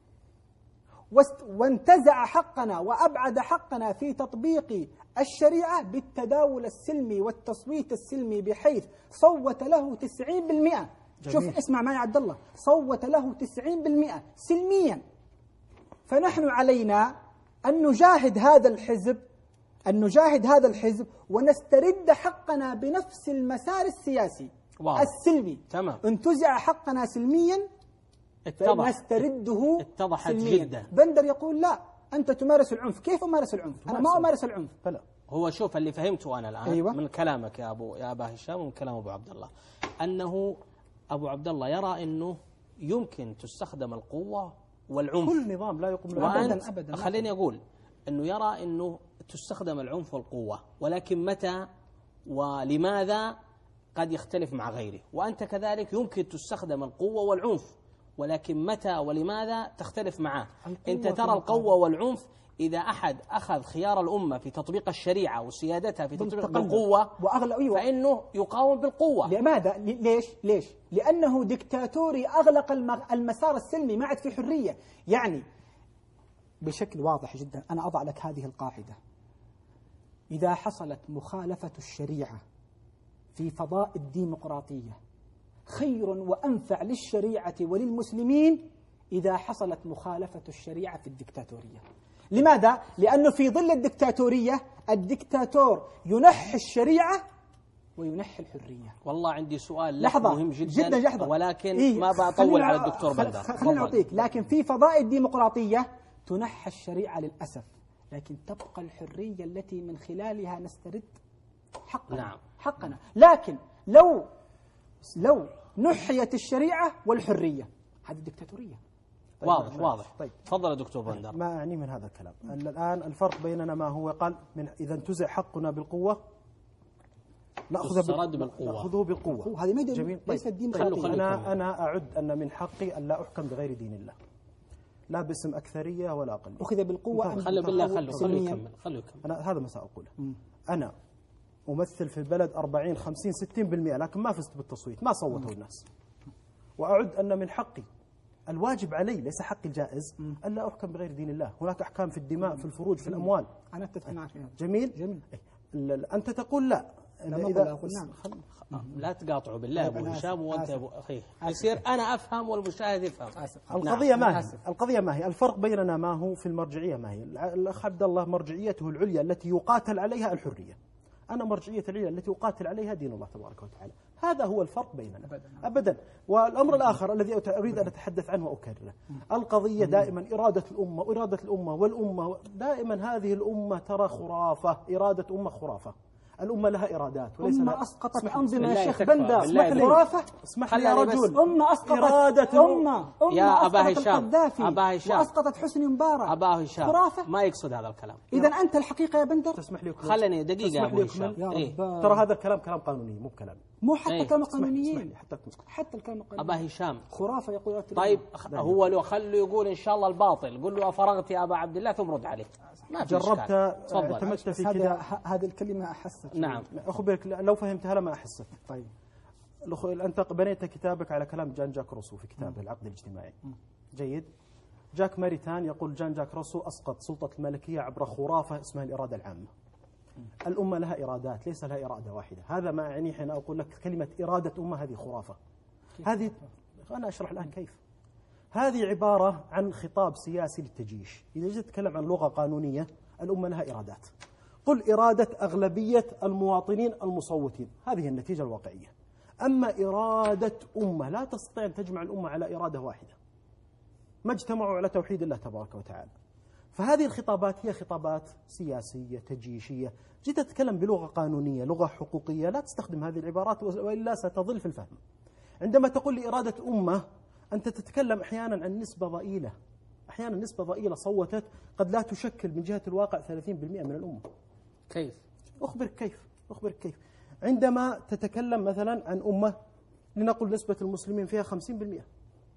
وانتزع حقنا وأبعد حقنا في تطبيق الشريعة بالتداول السلمي والتصويت السلمي، بحيث صوت له تسعين بالمئة. شوف اسمع معي عبد الله، صوت له تسعين بالمئة سلميا. فنحن علينا أن نجاهد هذا الحزب أن نجاهد هذا الحزب ونسترد حقنا بنفس المسار السياسي واو. السلمي. تمام. انتزع حقنا سلميا اتضح. فنسترده اتضحت سلميا. جدا. بندر يقول لا، أنت تمارس العنف. كيف أمارس العنف؟ أنا ما أمارس العنف. فلا. هو شوف اللي فهمته أنا الآن أيوة. من كلامك يا أبو يا أبا هشام ومن كلام أبو عبد الله أنه أبو عبد الله يرى أنه يمكن تستخدم القوة والعنف. كل نظام لا يقوم له أبدا أبدا. خليني أقول أنه يرى أنه تستخدم العنف والقوة، ولكن متى ولماذا قد يختلف مع غيره، وأنت كذلك يمكن تستخدم القوة والعنف، ولكن متى ولماذا تختلف معه. أنت ترى القوة والعنف إذا أحد أخذ خيار الأمة في تطبيق الشريعة وسيادتها في تطبيق بالقوة أيوة. فإنه يقاوم بالقوة. لماذا؟ ليش؟ ليش؟ لأنه ديكتاتوري أغلق المسار السلمي، ما عاد في حرية. يعني بشكل واضح جدا أنا أضع لك هذه القاعدة: إذا حصلت مخالفة الشريعة في فضاء الديمقراطية خير وأنفع للشريعة وللمسلمين إذا حصلت مخالفة الشريعة في الدكتاتورية. لماذا؟ لأنه في ظل الدكتاتورية الدكتاتور ينحي الشريعة وينحي الحرية. والله عندي سؤال لحظة مهم جدا, جدا لحظة. ولكن إيه ما بطول على الدكتور بندر. خلينا نعطيك. لكن في فضاء الديمقراطية تنحى الشريعة للأسف، لكن تبقى الحرية التي من خلالها نسترد حقنا. نعم. حقنا. لكن لو لو نحيت الشريعة والحرية هذه الدكتاتورية. طيب واضح واضح. طيب تفضل يا دكتور بندر. ما أعني من هذا الكلام الآن الفرق بيننا ما هو قال من إذا انتزع حقنا بالقوة نأخذه بالقوة. نأخذه بالقوة. هذه ما جميل. ليست طيب. ديمقراطية. أنا أنا أعد أن من حقي أن لا أحكم بغير دين الله، لا باسم أكثرية ولا أقلية. أخذ بالقوة. خلوا بالله خلوا خلوا يكمل خلوا يكمل. أنا هذا ما سأقوله. أنا أمثل في البلد أربعين خمسين ستين بالمئة، لكن ما فزت بالتصويت، ما صوتوا الناس. وأعد أن من حقي الواجب علي ليس حقي الجائز أن لا أحكم بغير دين الله. هناك أحكام في الدماء، في الفروج، في الأموال. أنا أتفق معك. جميل. جميل. أنت تقول لا. إذا أقول نعم. لا تقاطعوا بالله أبو هشام وأنت أبو أخي. يصير أنا أفهم والمشاهد يفهم. القضية ما هي القضية ما هي الفرق بيننا ما هو في المرجعية ما هي. الأخ عبد الله مرجعيته العليا التي يقاتل عليها الحرية، أنا مرجعية العليا التي يقاتل عليها دين الله تبارك وتعالى. هذا هو الفرق بيننا أبدا, أبداً. والأمر الآخر الذي أريد أن أتحدث عنه وأكرره، القضية دائما إرادة الأمة وإرادة الأمة والأمة. دائما هذه الأمة ترى خرافة، إرادة أمة خرافة. الأمة لها إرادات وليس أمة لها أسقطت أنظمة يا شيخ بندر. اسمح لي خرافة. اسمح لي يا رجل. أمة أسقطت إرادة أمة أمة يا أبا أسقطت هشام القذافي أبا هشام وأسقطت حسني مبارك. أبا هشام خرافة. ما يقصد هذا الكلام. إذا أنت الحقيقة يا بندر. تسمح لي خلني دقيقة يا أبو هشام. إيه؟ ترى هذا الكلام كلام قانوني مو كلام. مو حتى إيه؟ كلام قانونيين. حتى حتى الكلام القانوني. أبا هشام خرافة يقول. طيب هو لو خلوا يقول إن شاء الله الباطل، قل له أفرغت يا أبا عبد الله ثم رد عليه. ما جربت اعتمدت في كذا. هذه الكلمة أحست. نعم. أخبرك لو فهمتها لما أحست. طيب أنت بنيت كتابك على كلام جان جاك روسو في كتابه العقد الاجتماعي. جيد. جاك ماريتان يقول جان جاك روسو أسقط سلطة الملكية عبر خرافة اسمها الإرادة العامة. الأمة لها إرادات ليس لها إرادة واحدة. هذا ما أعني حين أقول لك كلمة إرادة أمة هذه خرافة. هذه أنا أشرح الآن كيف. هذه عبارة عن خطاب سياسي للتجيش. إذا جيت تتكلم عن لغة قانونية الأمة لها إرادات. قل إرادة أغلبية المواطنين المصوتين، هذه النتيجة الواقعية. أما إرادة أمة لا تستطيع أن تجمع الأمة على إرادة واحدة، ما اجتمعوا على توحيد الله تبارك وتعالى. فهذه الخطابات هي خطابات سياسية تجيشية. جيت تتكلم بلغة قانونية لغة حقوقية لا تستخدم هذه العبارات وإلا ستضل في الفهم. عندما تقول لي إرادة أمة أنت تتكلم أحيانا عن نسبة ضئيلة، أحيانا نسبة ضئيلة صوتت قد لا تشكل من جهة الواقع ثلاثين بالمئة من الأمة. كيف؟ أخبرك كيف أخبرك كيف عندما تتكلم مثلا عن أمة لنقل نسبة المسلمين فيها خمسين بالمئة.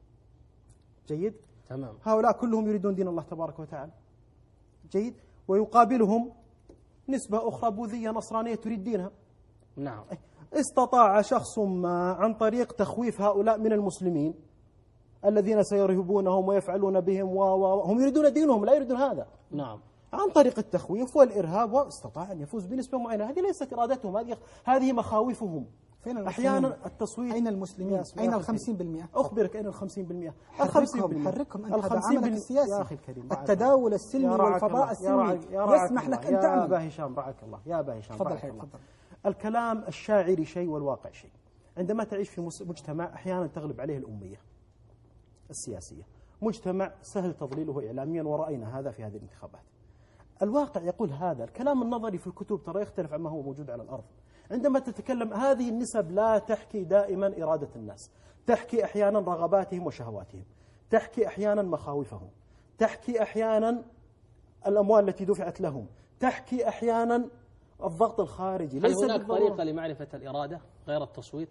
جيد. تمام. هؤلاء كلهم يريدون دين الله تبارك وتعالى. جيد. ويقابلهم نسبة أخرى بوذية نصرانية تريد دينها. نعم. استطاع شخص ما عن طريق تخويف هؤلاء من المسلمين الذين سيرهبونهم ويفعلون بهم وهم يريدون دينهم لا يريدون هذا. نعم. عن طريق التخويف والإرهاب واستطاع أن يفوز بنسبة معينة. هذه ليست إرادتهم، هذه هذه مخاوفهم. أحيانا التصويت. أين المسلمين؟ أين الخمسين بالمئة؟ أخبرك أين الخمسين بالمئة؟ حركهم حركهم أنت هذا عملك السياسي. يا أخي الكريم التداول السلمي والفضاء السلمي يسمح لك أن تعمل. يا أبا هشام رعاك الله. يا أبا هشام تفضل حي تفضل. الكلام الشاعري شيء والواقع شيء. عندما تعيش في مجتمع أحيانا تغلب عليه الأمية السياسية، مجتمع سهل تضليله إعلاميا، ورأينا هذا في هذه الانتخابات. الواقع يقول هذا. الكلام النظري في الكتب ترى يختلف عما هو موجود على الأرض. عندما تتكلم هذه النسب لا تحكي دائما إرادة الناس، تحكي أحيانا رغباتهم وشهواتهم، تحكي أحيانا مخاوفهم، تحكي أحيانا الأموال التي دفعت لهم، تحكي أحيانا الضغط الخارجي. هل هناك طريقة لمعرفة الإرادة غير التصويت؟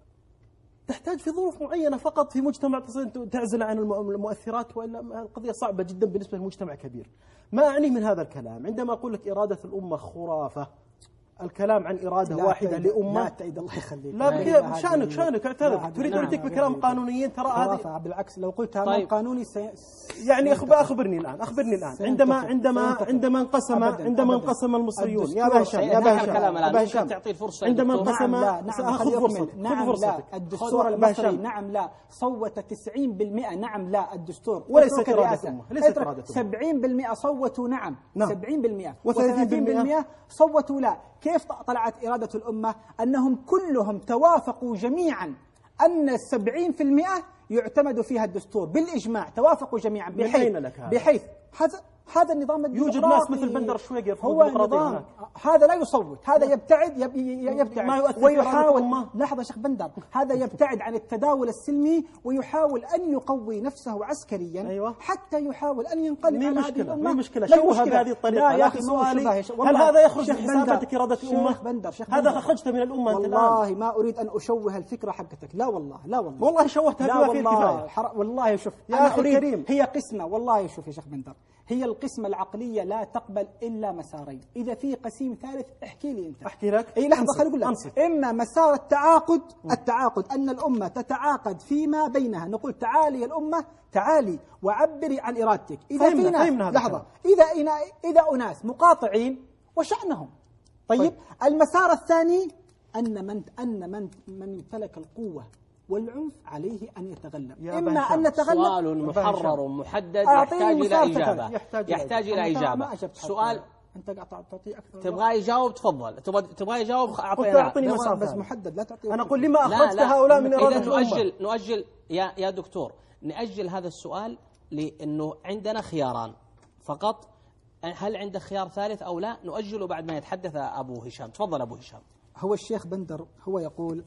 تحتاج في ظروف معينة فقط. في مجتمع تعزل عن المؤثرات، وإلا القضية صعبة جدا بالنسبة لمجتمع كبير. ما أعني من هذا الكلام عندما أقول لك إرادة الأمة خرافة، الكلام عن إرادة واحدة لأمة. لا تعيد الله يخليك. لا شانك شانك اعترف. تريد أن تأتيك بكلام قانونيين ترى هذه بالعكس لو قلتها طيب. قانوني سي... يعني أخبرني الآن أخبرني الآن عندما عندما عندما انقسم عندما انقسم المصريون يا باشا يا باشا تعطي الفرصة عندما انقسم نعم خذ فرصتك نعم لا الدستور المصري نعم لا صوت تسعين بالمئة نعم لا الدستور وليس إرادة الأمة ليس إرادة سبعين بالمئة صوتوا نعم سبعين بالمئة وثلاثين بالمئة صوتوا لا. كيف طلعت إرادة الأمة؟ أنهم كلهم توافقوا جميعا أن السبعين في المئة يعتمد فيها الدستور بالإجماع، توافقوا جميعا بحيث بحيث هذا هذا النظام الديمقراطي. يوجد ناس مثل بندر شويقر هو نظام هذا لا يصوت، هذا يبتعد يب يبتعد ما يؤثر ويحاول. لحظة شيخ بندر، هذا يبتعد عن التداول السلمي ويحاول أن يقوي نفسه عسكريا. أيوة. حتى يحاول أن ينقلب على هذه الأمة. ما مشكلة شوها بهذه الطريقة. لا يا أخي سؤالي هل هذا يخرج من حساباتك إرادة الأمة؟ شيخ بندر شيخ هذا أخرجت من الأمة أنت الآن. والله ما أريد أن أشوه الفكرة حقتك. لا والله لا والله والله شوهتها بما فيه الكفاية. والله شوف يا أخي الكريم هي قسمة. والله شوف يا شيخ بندر، هي القسمة العقلية لا تقبل إلا مسارين. إذا في قسيم ثالث احكي لي أنت. أحكي لك. أي لحظة خليني أقول لك. إما مسار التعاقد التعاقد أن الأمة تتعاقد فيما بينها، نقول تعالي الأمة تعالي وعبري عن إرادتك. إذا في ناس لحظة إذا إذا أناس مقاطعين وشأنهم. طيب المسار الثاني أن من أن من من امتلك القوة والعنف عليه أن يتغلب. إما أن نتغلب. سؤال محرر محدد يحتاج إلى إجابة. يحتاج, يحتاج إلى إجابة. سؤال أنت تعطي أكثر. تبغى يجاوب تفضل. تبغى تبغى يجاوب أعطيني مسار بس محدد. لا تعطي. أنا أقول لما أخرجت هؤلاء من إرادة الأمة. نؤجل نؤجل يا يا دكتور نأجل هذا السؤال لأنه عندنا خياران فقط. هل عندك خيار ثالث أو لا؟ نؤجله بعد ما يتحدث أبو هشام. تفضل أبو هشام. هو الشيخ بندر هو يقول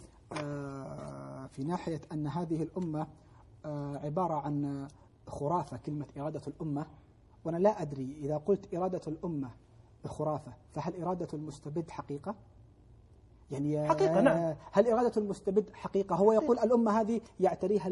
في ناحية أن هذه الأمة عبارة عن خرافة، كلمة إرادة الأمة، وأنا لا أدري إذا قلت إرادة الأمة خرافة فهل إرادة المستبد حقيقة؟ يعني حقيقة نعم. هل إرادة المستبد حقيقة؟ هو يقول الأمة هذه يعتريها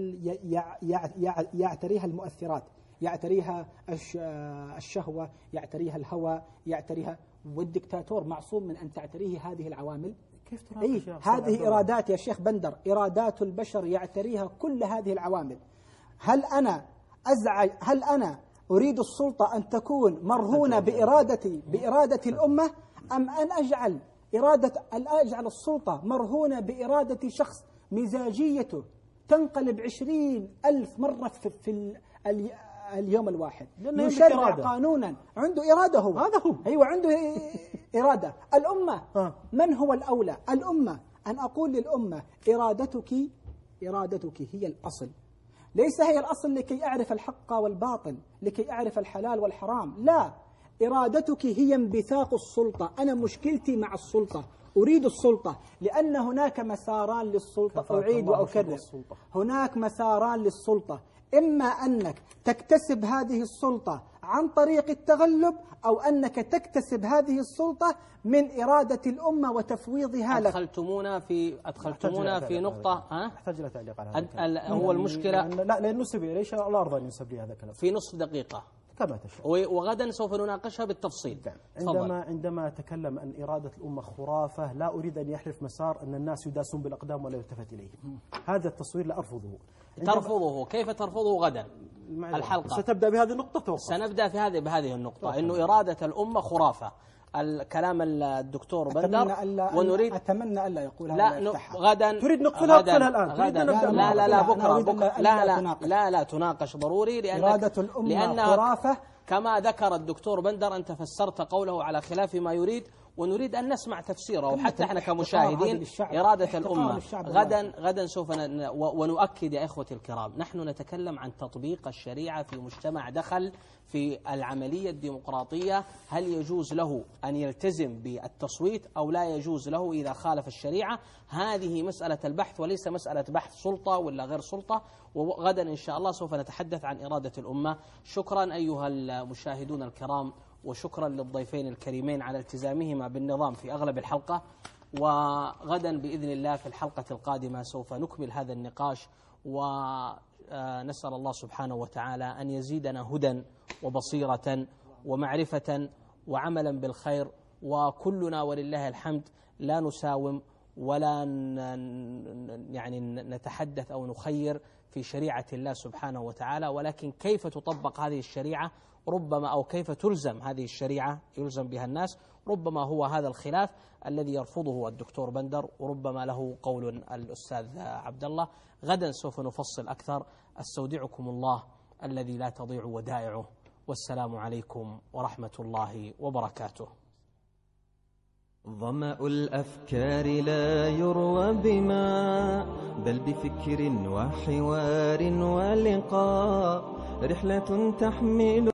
يعتريها المؤثرات، يعتريها الشهوة، يعتريها الهوى، يعتريها، والدكتاتور معصوم من أن تعتريه هذه العوامل. كيف إيه هذه إرادات يا شيخ بندر، إرادات البشر يعتريها كل هذه العوامل. هل أنا أزعج هل أنا أريد السلطة أن تكون مرهونة بإرادتي بإرادة الأمة، أم أن أجعل إرادة أن أجعل السلطة مرهونة بإرادة شخص مزاجيته تنقلب عشرين ألف مرة في, في اليوم الواحد، يشرع قانونا عنده إرادة. هو هذا هو أيوة عنده إرادة. الأمة من هو الأولى؟ الأمة أن أقول للأمة إرادتك إرادتك هي الأصل، ليس هي الأصل لكي أعرف الحق والباطل، لكي أعرف الحلال والحرام. لا، إرادتك هي انبثاق السلطة. أنا مشكلتي مع السلطة، أريد السلطة، لأن هناك مساران للسلطة. أعيد وأكرر، هناك مساران للسلطة، إما أنك تكتسب هذه السلطة عن طريق التغلب، أو أنك تكتسب هذه السلطة من إرادة الأمة وتفويضها لك. أدخلتمونا في أدخلتمونا في نقطة ها أحتاج إلى تعليق على هذا. هو المشكلة لا لأن نسب ليش لا أرضى أن ينسب لي هذا الكلام في نصف دقيقة كما تشاء، وغدا سوف نناقشها بالتفصيل. عندما عندما أتكلم أن إرادة الأمة خرافة لا أريد أن يحلف مسار أن الناس يداسون بالأقدام ولا يلتفت إليهم. هذا التصوير لا أرفضه. ترفضه؟ كيف ترفضه غدا؟ الحلقة ستبدأ بهذه النقطة. سنبدأ في هذه بهذه النقطة، إنه إرادة الأمة خرافة. الكلام الدكتور بندر، ونريد أتمنى ألا يقول لا غدا. تريد نقفلها الآن؟ غدا لا لا لا بكرة بكرة لا لا لا لا تناقش ضروري، لأن إرادة الأمة خرافة كما ذكر الدكتور بندر. أنت فسرت قوله على خلاف ما يريد، ونريد أن نسمع تفسيره، وحتى احنا كمشاهدين إرادة الأمة. غدا غدا سوف ن... ونؤكد يا إخوتي الكرام، نحن نتكلم عن تطبيق الشريعة في مجتمع دخل في العملية الديمقراطية. هل يجوز له أن يلتزم بالتصويت أو لا يجوز له إذا خالف الشريعة؟ هذه مسألة البحث وليس مسألة بحث سلطة ولا غير سلطة. وغدا إن شاء الله سوف نتحدث عن إرادة الأمة. شكرا أيها المشاهدون الكرام، وشكرا للضيفين الكريمين على التزامهما بالنظام في أغلب الحلقة. وغدا بإذن الله في الحلقة القادمة سوف نكمل هذا النقاش، ونسأل الله سبحانه وتعالى أن يزيدنا هدى وبصيرة ومعرفة وعملا بالخير. وكلنا ولله الحمد لا نساوم ولا يعني نتحدث أو نخير في شريعة الله سبحانه وتعالى، ولكن كيف تطبق هذه الشريعة ربما، أو كيف تلزم هذه الشريعة يلزم بها الناس، ربما هو هذا الخلاف الذي يرفضه الدكتور بندر، وربما له قول الأستاذ عبد الله. غدا سوف نفصل أكثر. استودعكم الله الذي لا تضيع ودائعه، والسلام عليكم ورحمة الله وبركاته. ظمأ الأفكار لا يروى بماء، بل بفكر وحوار ولقاء، رحلة تحمل